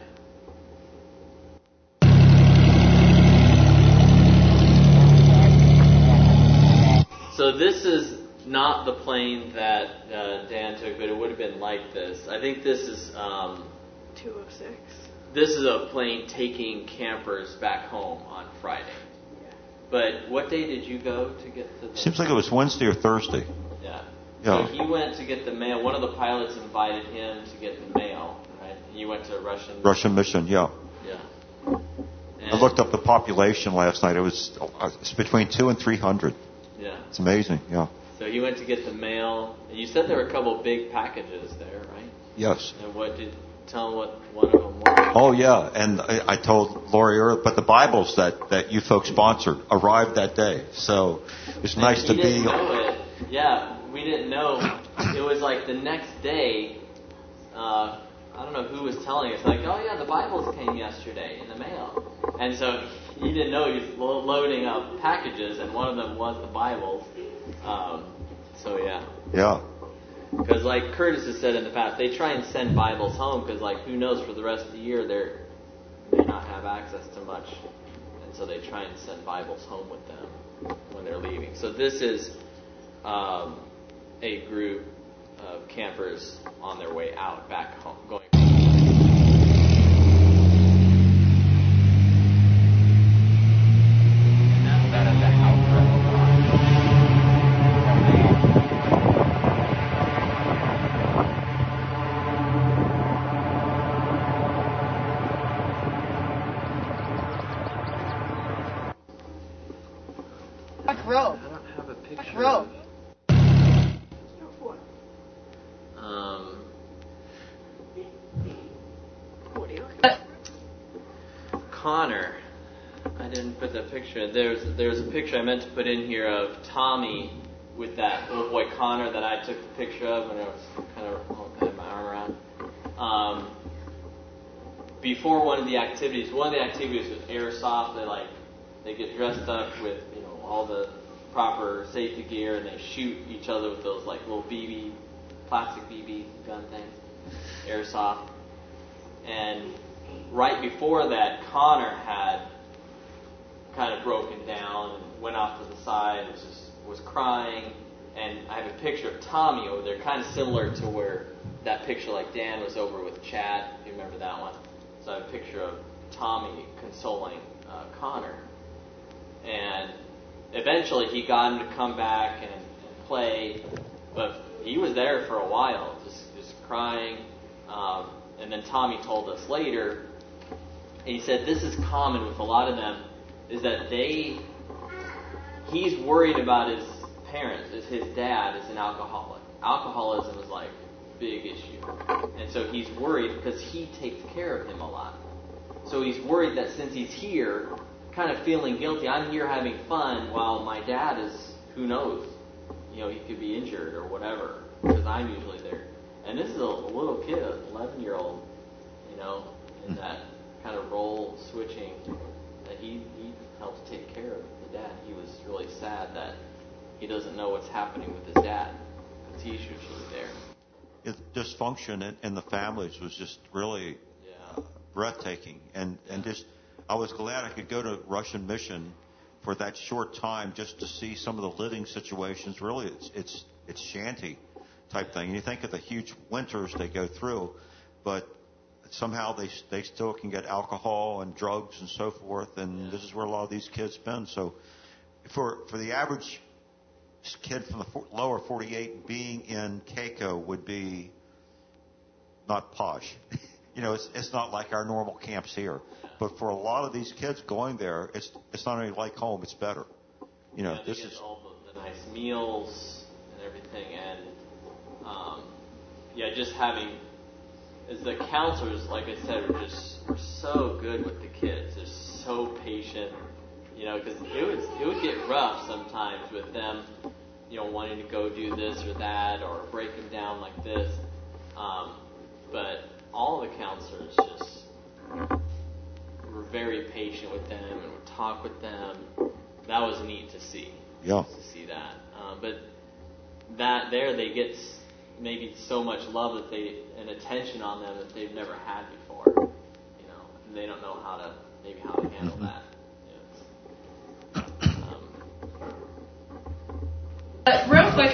S2: So this is not the plane that Dan took, but it would have been like this. I think this is
S3: 206.
S2: This is a plane taking campers back home on Friday. Yeah. But what day did you go to get to the...
S1: Seems like it was Wednesday or Thursday.
S2: Yeah.
S1: Yeah.
S2: So he went to get the mail. One of the pilots invited him to get the mail, right? You went to Russian
S1: Mission, yeah.
S2: Yeah. And
S1: I looked up the population last night. It's between 200 and 300.
S2: Yeah.
S1: It's amazing, yeah.
S2: So he went to get the mail. You said there were a couple of big packages there, right?
S1: Yes.
S2: And tell them what one of them was.
S1: Oh, yeah. And I told Lori earlier, but the Bibles that you folks sponsored arrived that day. So it's nice to be.
S2: Didn't know it. Yeah, we didn't know. It was like the next day. I don't know who was telling us. Like, oh yeah, the Bibles came yesterday in the mail. And so he didn't know he was loading up packages, and one of them was the Bibles. So yeah.
S1: Yeah.
S2: Because like Curtis has said in the past, they try and send Bibles home because like who knows for the rest of the year they may not have access to much, and so they try and send Bibles home with them when they're leaving. So this is a group of campers on their way out back home, going. Connor, I didn't put that picture. There's a picture I meant to put in here of Tommy with that little boy Connor that I took the picture of when I was kind of had my arm around. Before one of the activities was airsoft. They get dressed up with all the proper safety gear, and they shoot each other with those like little plastic BB gun things, airsoft. And right before that, Connor had kind of broken down and went off to the side, was crying, and I have a picture of Tommy over there, kind of similar to where that picture like Dan was over with Chad, if you remember that one. So I have a picture of Tommy consoling Connor. And eventually he got him to come back and play, but he was there for a while, just crying. And then Tommy told us later, and he said this is common with a lot of them, is that he's worried about his parents, his dad is an alcoholic. Alcoholism is like a big issue. And so he's worried because he takes care of him a lot. So he's worried that since he's here, kind of feeling guilty, I'm here having fun while my dad is, who knows, he could be injured or whatever, because I'm usually there. And this is a little kid, an 11-year-old, in that kind of role switching, that he helps take care of the dad. He was really sad that he doesn't know what's happening with his dad, because he's usually there.
S1: Dysfunction in the families was just really breathtaking. And just, I was glad I could go to Russian Mission for that short time just to see some of the living situations. Really, it's shanty type thing. You think of the huge winters they go through, but somehow they still can get alcohol and drugs and so forth, and this is where a lot of these kids spend. So for the average kid from the lower 48, being in Keiko would be not posh. It's not like our normal camps here. But for a lot of these kids going there, it's not only like home, it's better. This is
S2: all the nice meals and everything, and just having, as the counselors, like I said, were so good with the kids. They're so patient, because it would get rough sometimes with them, wanting to go do this or that or break them down like this. But all the counselors just were very patient with them and would talk with them. That was neat to see.
S1: Yeah.
S2: To see that. But that there, they get maybe so much love and attention on them that they've never had before. And they don't know how to handle that.
S14: Real quick,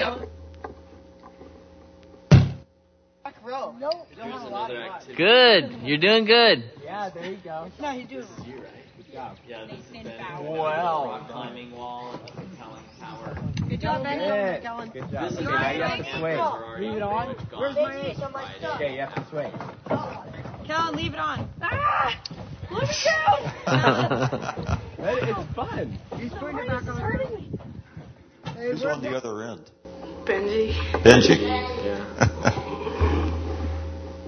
S2: here's another activity.
S11: Good. You're doing good.
S5: Yeah, there you go.
S10: No, you do.
S2: This is you, right? Good job. Yeah, this is Ben.
S5: Wow.
S2: Rock climbing wall, Talon Tower.
S10: Good job, Ben.
S5: Good job.
S2: This is
S5: Okay, now you have to swing.
S10: Leave it on.
S2: Where's
S10: my ace?
S5: Okay, you have to swing.
S10: Kellen, leave it on. Ah! Let me go!
S5: It's fun.
S10: He's putting it back on. Hurting me.
S1: who's on the other end?
S3: Benji.
S1: Benji.
S2: Yeah.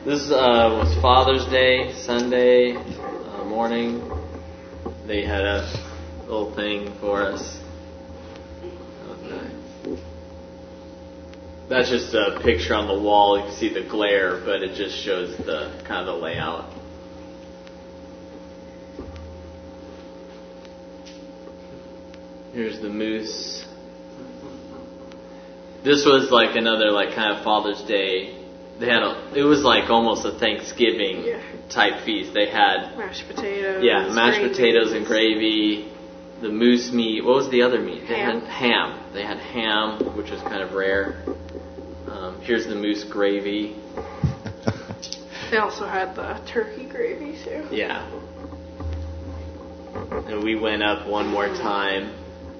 S2: This was Father's Day, Sunday morning. They had a little thing for us. Okay. That's just a picture on the wall. You can see the glare, but it just shows the kind of the layout. Here's the moose. This was like another like kind of Father's Day. They had it was like almost a Thanksgiving type feast. They had
S3: mashed potatoes.
S2: Yeah, mashed
S3: gravy.
S2: potatoes and gravy. The moose meat. What was the other meat? They
S3: Ham.
S2: had ham. They had ham, which was kind of rare. Here's the moose gravy.
S3: They also had the turkey gravy too.
S2: Yeah. And we went up one more time.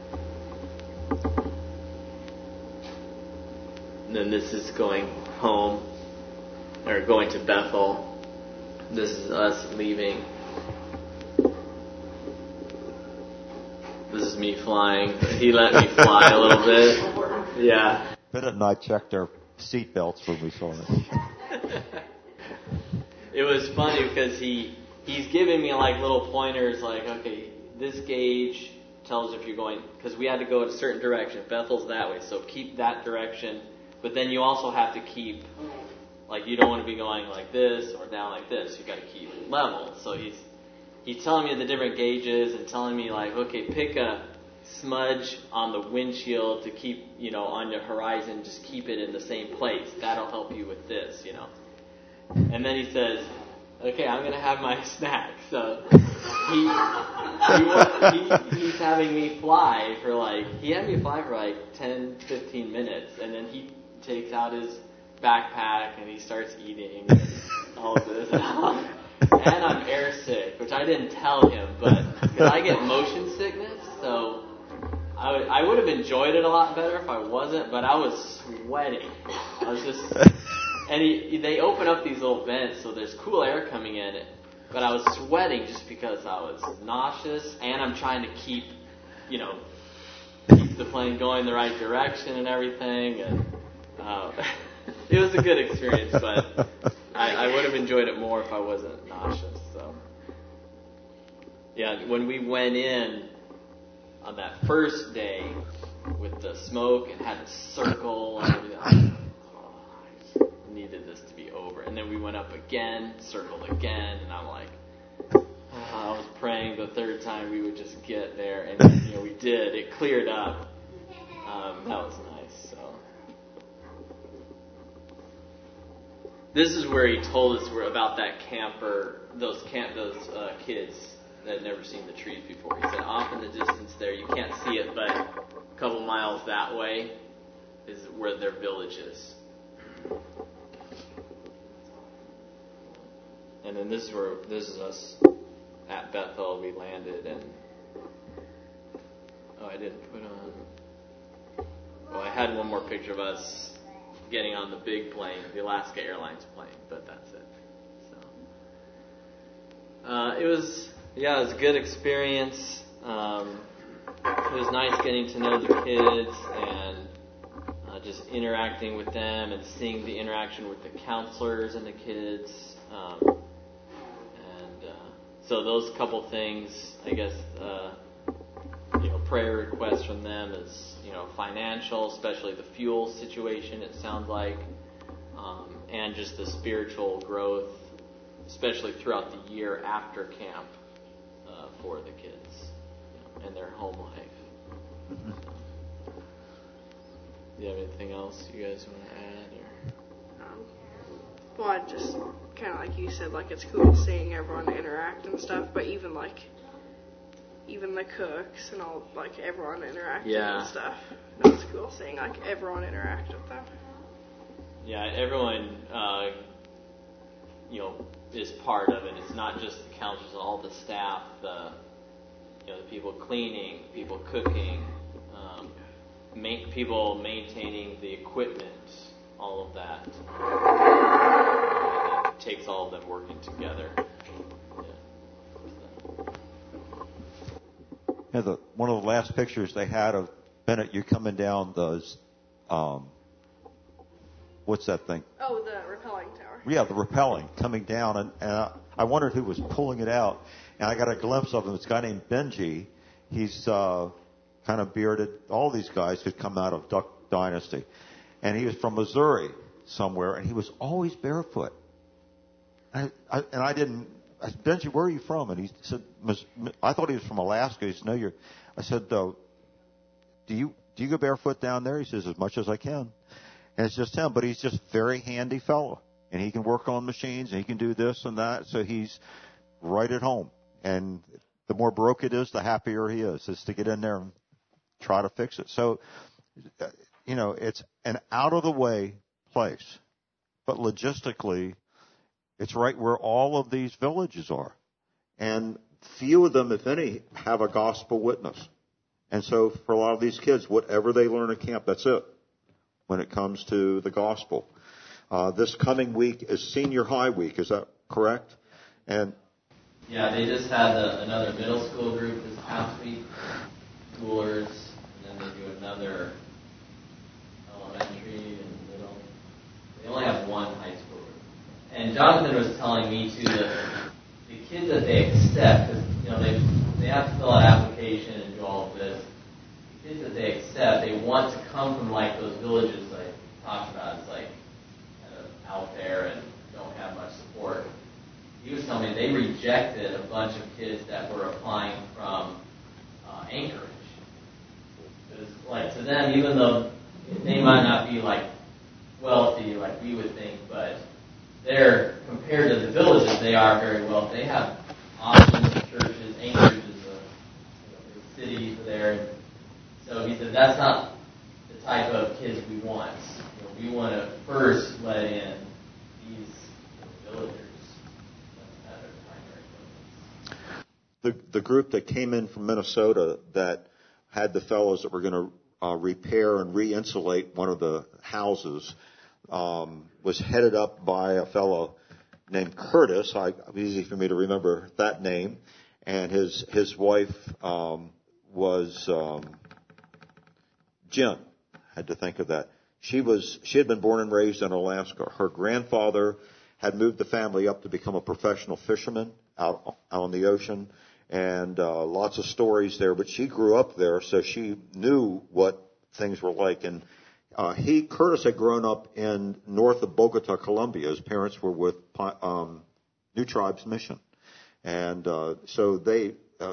S2: And then this is going home, or going to Bethel. This is us leaving. This is me flying. He let me fly a little bit. Yeah.
S1: Bennett and I checked our seat belts when we saw it.
S2: It was funny because he's giving me like little pointers, like, okay, this gauge tells if you're going, because we had to go in a certain direction. Bethel's that way, so keep that direction. But then you also have to keep, like, you don't want to be going like this or down like this. You got to keep level. So he's telling me the different gauges and telling me like, okay, pick a smudge on the windshield to keep, on your horizon. Just keep it in the same place. That'll help you with this, And then he says, okay, I'm going to have my snack. So he's having me fly for he had me fly for 10, 15 minutes. And then he takes out his backpack and he starts eating all of this. And I'm air sick, which I didn't tell him, but because I get motion sickness, so I would have enjoyed it a lot better if I wasn't, but I was sweating. I was just... And they open up these little vents, so there's cool air coming in it. But I was sweating just because I was nauseous, and I'm trying to keep the plane going the right direction and everything. And it was a good experience, but I would have enjoyed it more if I wasn't nauseous. So, yeah, when we went in on that first day with the smoke and had the circle and everything, needed this to be over. And then we went up again, circled again, and I'm like, I was praying the third time we would just get there, and we did. It cleared up. That was nice. So this is where he told us about that camper, those kids that had never seen the trees before. He said off in the distance there, you can't see it, but a couple miles that way is where their village is. And then this is us at Bethel. We landed, and I didn't put on. Well, I had one more picture of us getting on the big plane, the Alaska Airlines plane, but that's it. So it was a good experience. It was nice getting to know the kids and just interacting with them and seeing the interaction with the counselors and the kids. So those couple things, I guess, prayer requests from them is, financial, especially the fuel situation, it sounds like, and just the spiritual growth, especially throughout the year after camp for the kids and their home life. So, do you have anything else you guys want to add?
S3: Well, I just kind of like you said, it's cool seeing everyone interact and stuff, but even the cooks and all, everyone interacting and stuff. It was cool seeing everyone interact with them.
S2: Yeah, everyone is part of it. It's not just the counselors, all the staff, the people cleaning, people cooking, people maintaining the equipment, all of that. And it takes all of them working together.
S1: Yeah, one of the last pictures they had of Bennett, you're coming down those what's that thing?
S3: Oh, the rappelling tower.
S1: Yeah, the rappelling coming down, and I wondered who was pulling it out, and I got a glimpse of him. It's a guy named Benji. He's kind of bearded. All these guys could come out of Duck Dynasty, and he was from Missouri somewhere, and he was always barefoot. I didn't. I said, Benji, where are you from? And he said, I thought he was from Alaska. He said, no, you're. I said, do you go barefoot down there? He says, as much as I can. And it's just him, but he's just a very handy fellow. And he can work on machines, and he can do this and that, so he's right at home. And the more broke it is, the happier he is to get in there and try to fix it. So, it's an out-of-the-way place. But logistically, it's right where all of these villages are. And few of them, if any, have a gospel witness. And so for a lot of these kids, whatever they learn at camp, that's it when it comes to the gospel. This coming week is senior high week. Is that correct? And
S2: yeah, they just had another middle school group this past week, schoolers, and then they do another elementary and middle. They only have one high school group. And Jonathan was telling me too that the kids that they accept, because they have to fill out an application and do all of this. The kids that they accept, they want to come from like those villages like talked about. It's like kind of out there and don't have much support. He was telling me they rejected a bunch of kids that were applying from Anchorage. Because like to them, even though they might not be like wealthy like we would think, but they're, compared to the villages, they are very wealthy. They have awesome churches. Anchorage is a city there. So he said that's not the type of kids we want. We want to first let in these villagers. That's their primary focus.
S1: the group that came in from Minnesota that had the fellows that were going to repair and re-insulate one of the houses was headed up by a fellow named Curtis. It was easy for me to remember that name. And his wife was Jen. Had to think of that. She had been born and raised in Alaska. Her grandfather had moved the family up to become a professional fisherman out on the ocean, and lots of stories there. But she grew up there, so she knew what things were like. And Curtis had grown up in north of Bogota, Colombia. His parents were with New Tribes Mission, and so they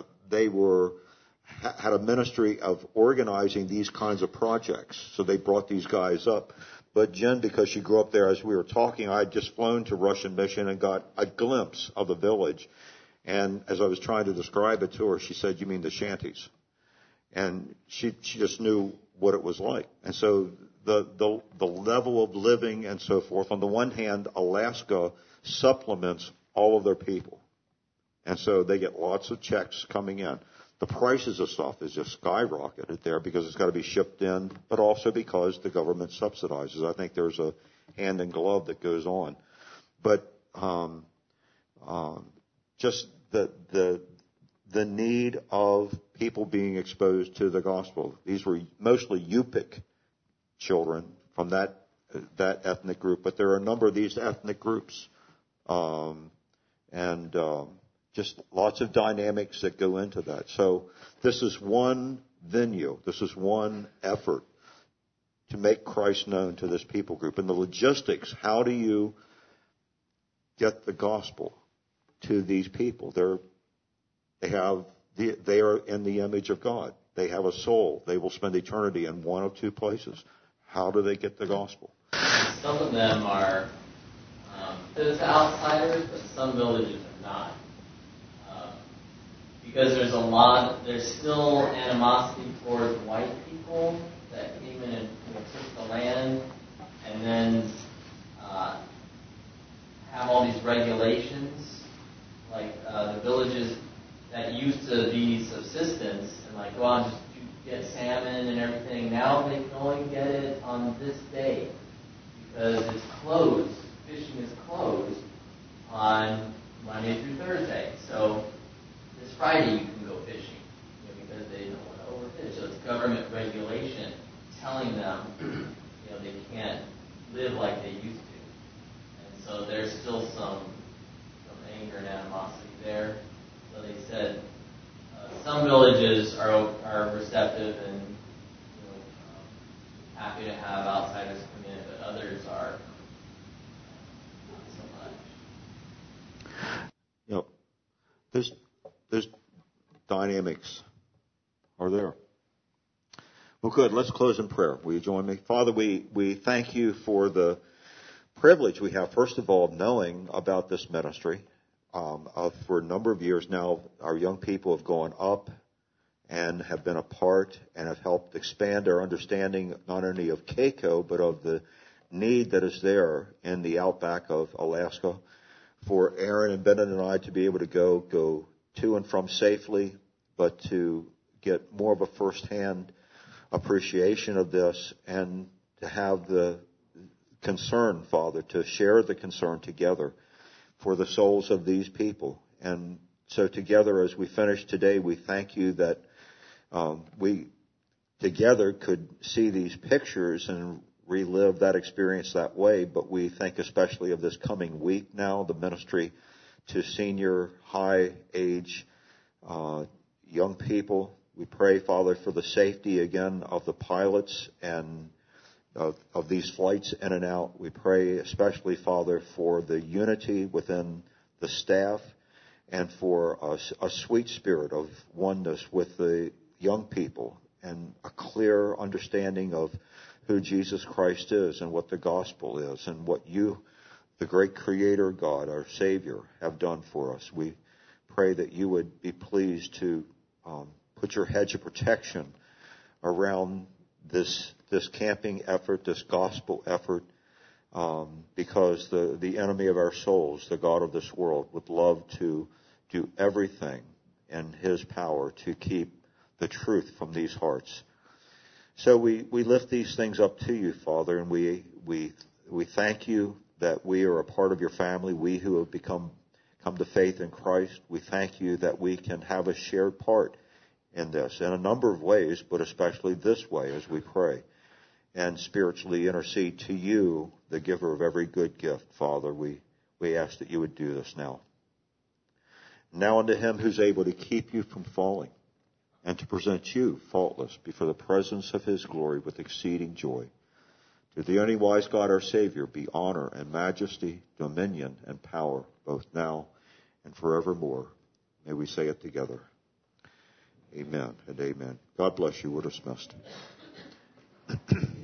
S1: had a ministry of organizing these kinds of projects. So they brought these guys up. But Jen, because she grew up there, as we were talking, I had just flown to Russian Mission and got a glimpse of the village. And as I was trying to describe it to her, she said, "You mean the shanties?" And she just knew what it was like. And so the level of living and so forth. On the one hand, Alaska supplements all of their people. And so they get lots of checks coming in. The prices of stuff is just skyrocketed there because it's got to be shipped in, but also because the government subsidizes. I think there's a hand in glove that goes on. But just the need of people being exposed to the gospel. These were mostly Yupik children from that ethnic group, but there are a number of these ethnic groups, just lots of dynamics that go into that. So this is one venue. This is one effort to make Christ known to this people group. And the logistics, how do you get the gospel to these people? They are in the image of God. They have a soul. They will spend eternity in one of two places. How do they get the gospel?
S2: Some of them are there's outsiders, but some villages are not. Because there's still animosity towards white people that came in and took the land, and then have all these regulations, like the villages that used to be subsistence and like go out and just get salmon and everything. Now they can only get it on this day because it's closed. Fishing is closed on Monday through Thursday. So this Friday you can go fishing because they don't want to overfish. So it's government regulation telling them they can't live live like they used to. And so there's still some anger and animosity there. So they said some villages are receptive and happy to have outsiders come in, but others are not so much.
S1: You know, there's dynamics are there. Well, good. Let's close in prayer. Will you join me? Father, we thank you for the privilege we have, first of all, of knowing about this ministry. For a number of years now, our young people have gone up and have been a part and have helped expand our understanding not only of CAECO, but of the need that is there in the outback of Alaska for Aaron and Bennett and I to be able to go to and from safely, but to get more of a firsthand appreciation of this and to have the concern, Father, to share the concern together for the souls of these people. And so together as we finish today, we thank you that we together could see these pictures and relive that experience that way, but we think especially of this coming week now, the ministry to senior, high age, young people. We pray, Father, for the safety again of the pilots and of these flights in and out. We pray especially, Father, for the unity within the staff and for a sweet spirit of oneness with the young people and a clear understanding of who Jesus Christ is and what the gospel is and what you, the great Creator God, our Savior, have done for us. We pray that you would be pleased to put your hedge of protection around this camping effort, this gospel effort, because the enemy of our souls, the God of this world, would love to do everything in his power to keep the truth from these hearts. So we lift these things up to you, Father, and we thank you that we are a part of your family, we who have come to faith in Christ. We thank you that we can have a shared part in this in a number of ways, but especially this way as we pray and spiritually intercede to you, the giver of every good gift. Father, we ask that you would do this now. Now unto him who's able to keep you from falling and to present you faultless before the presence of his glory with exceeding joy. To the only wise God, our Savior, be honor and majesty, dominion and power, both now and forevermore. May we say it together. Amen and amen. God bless you. We're dismissed.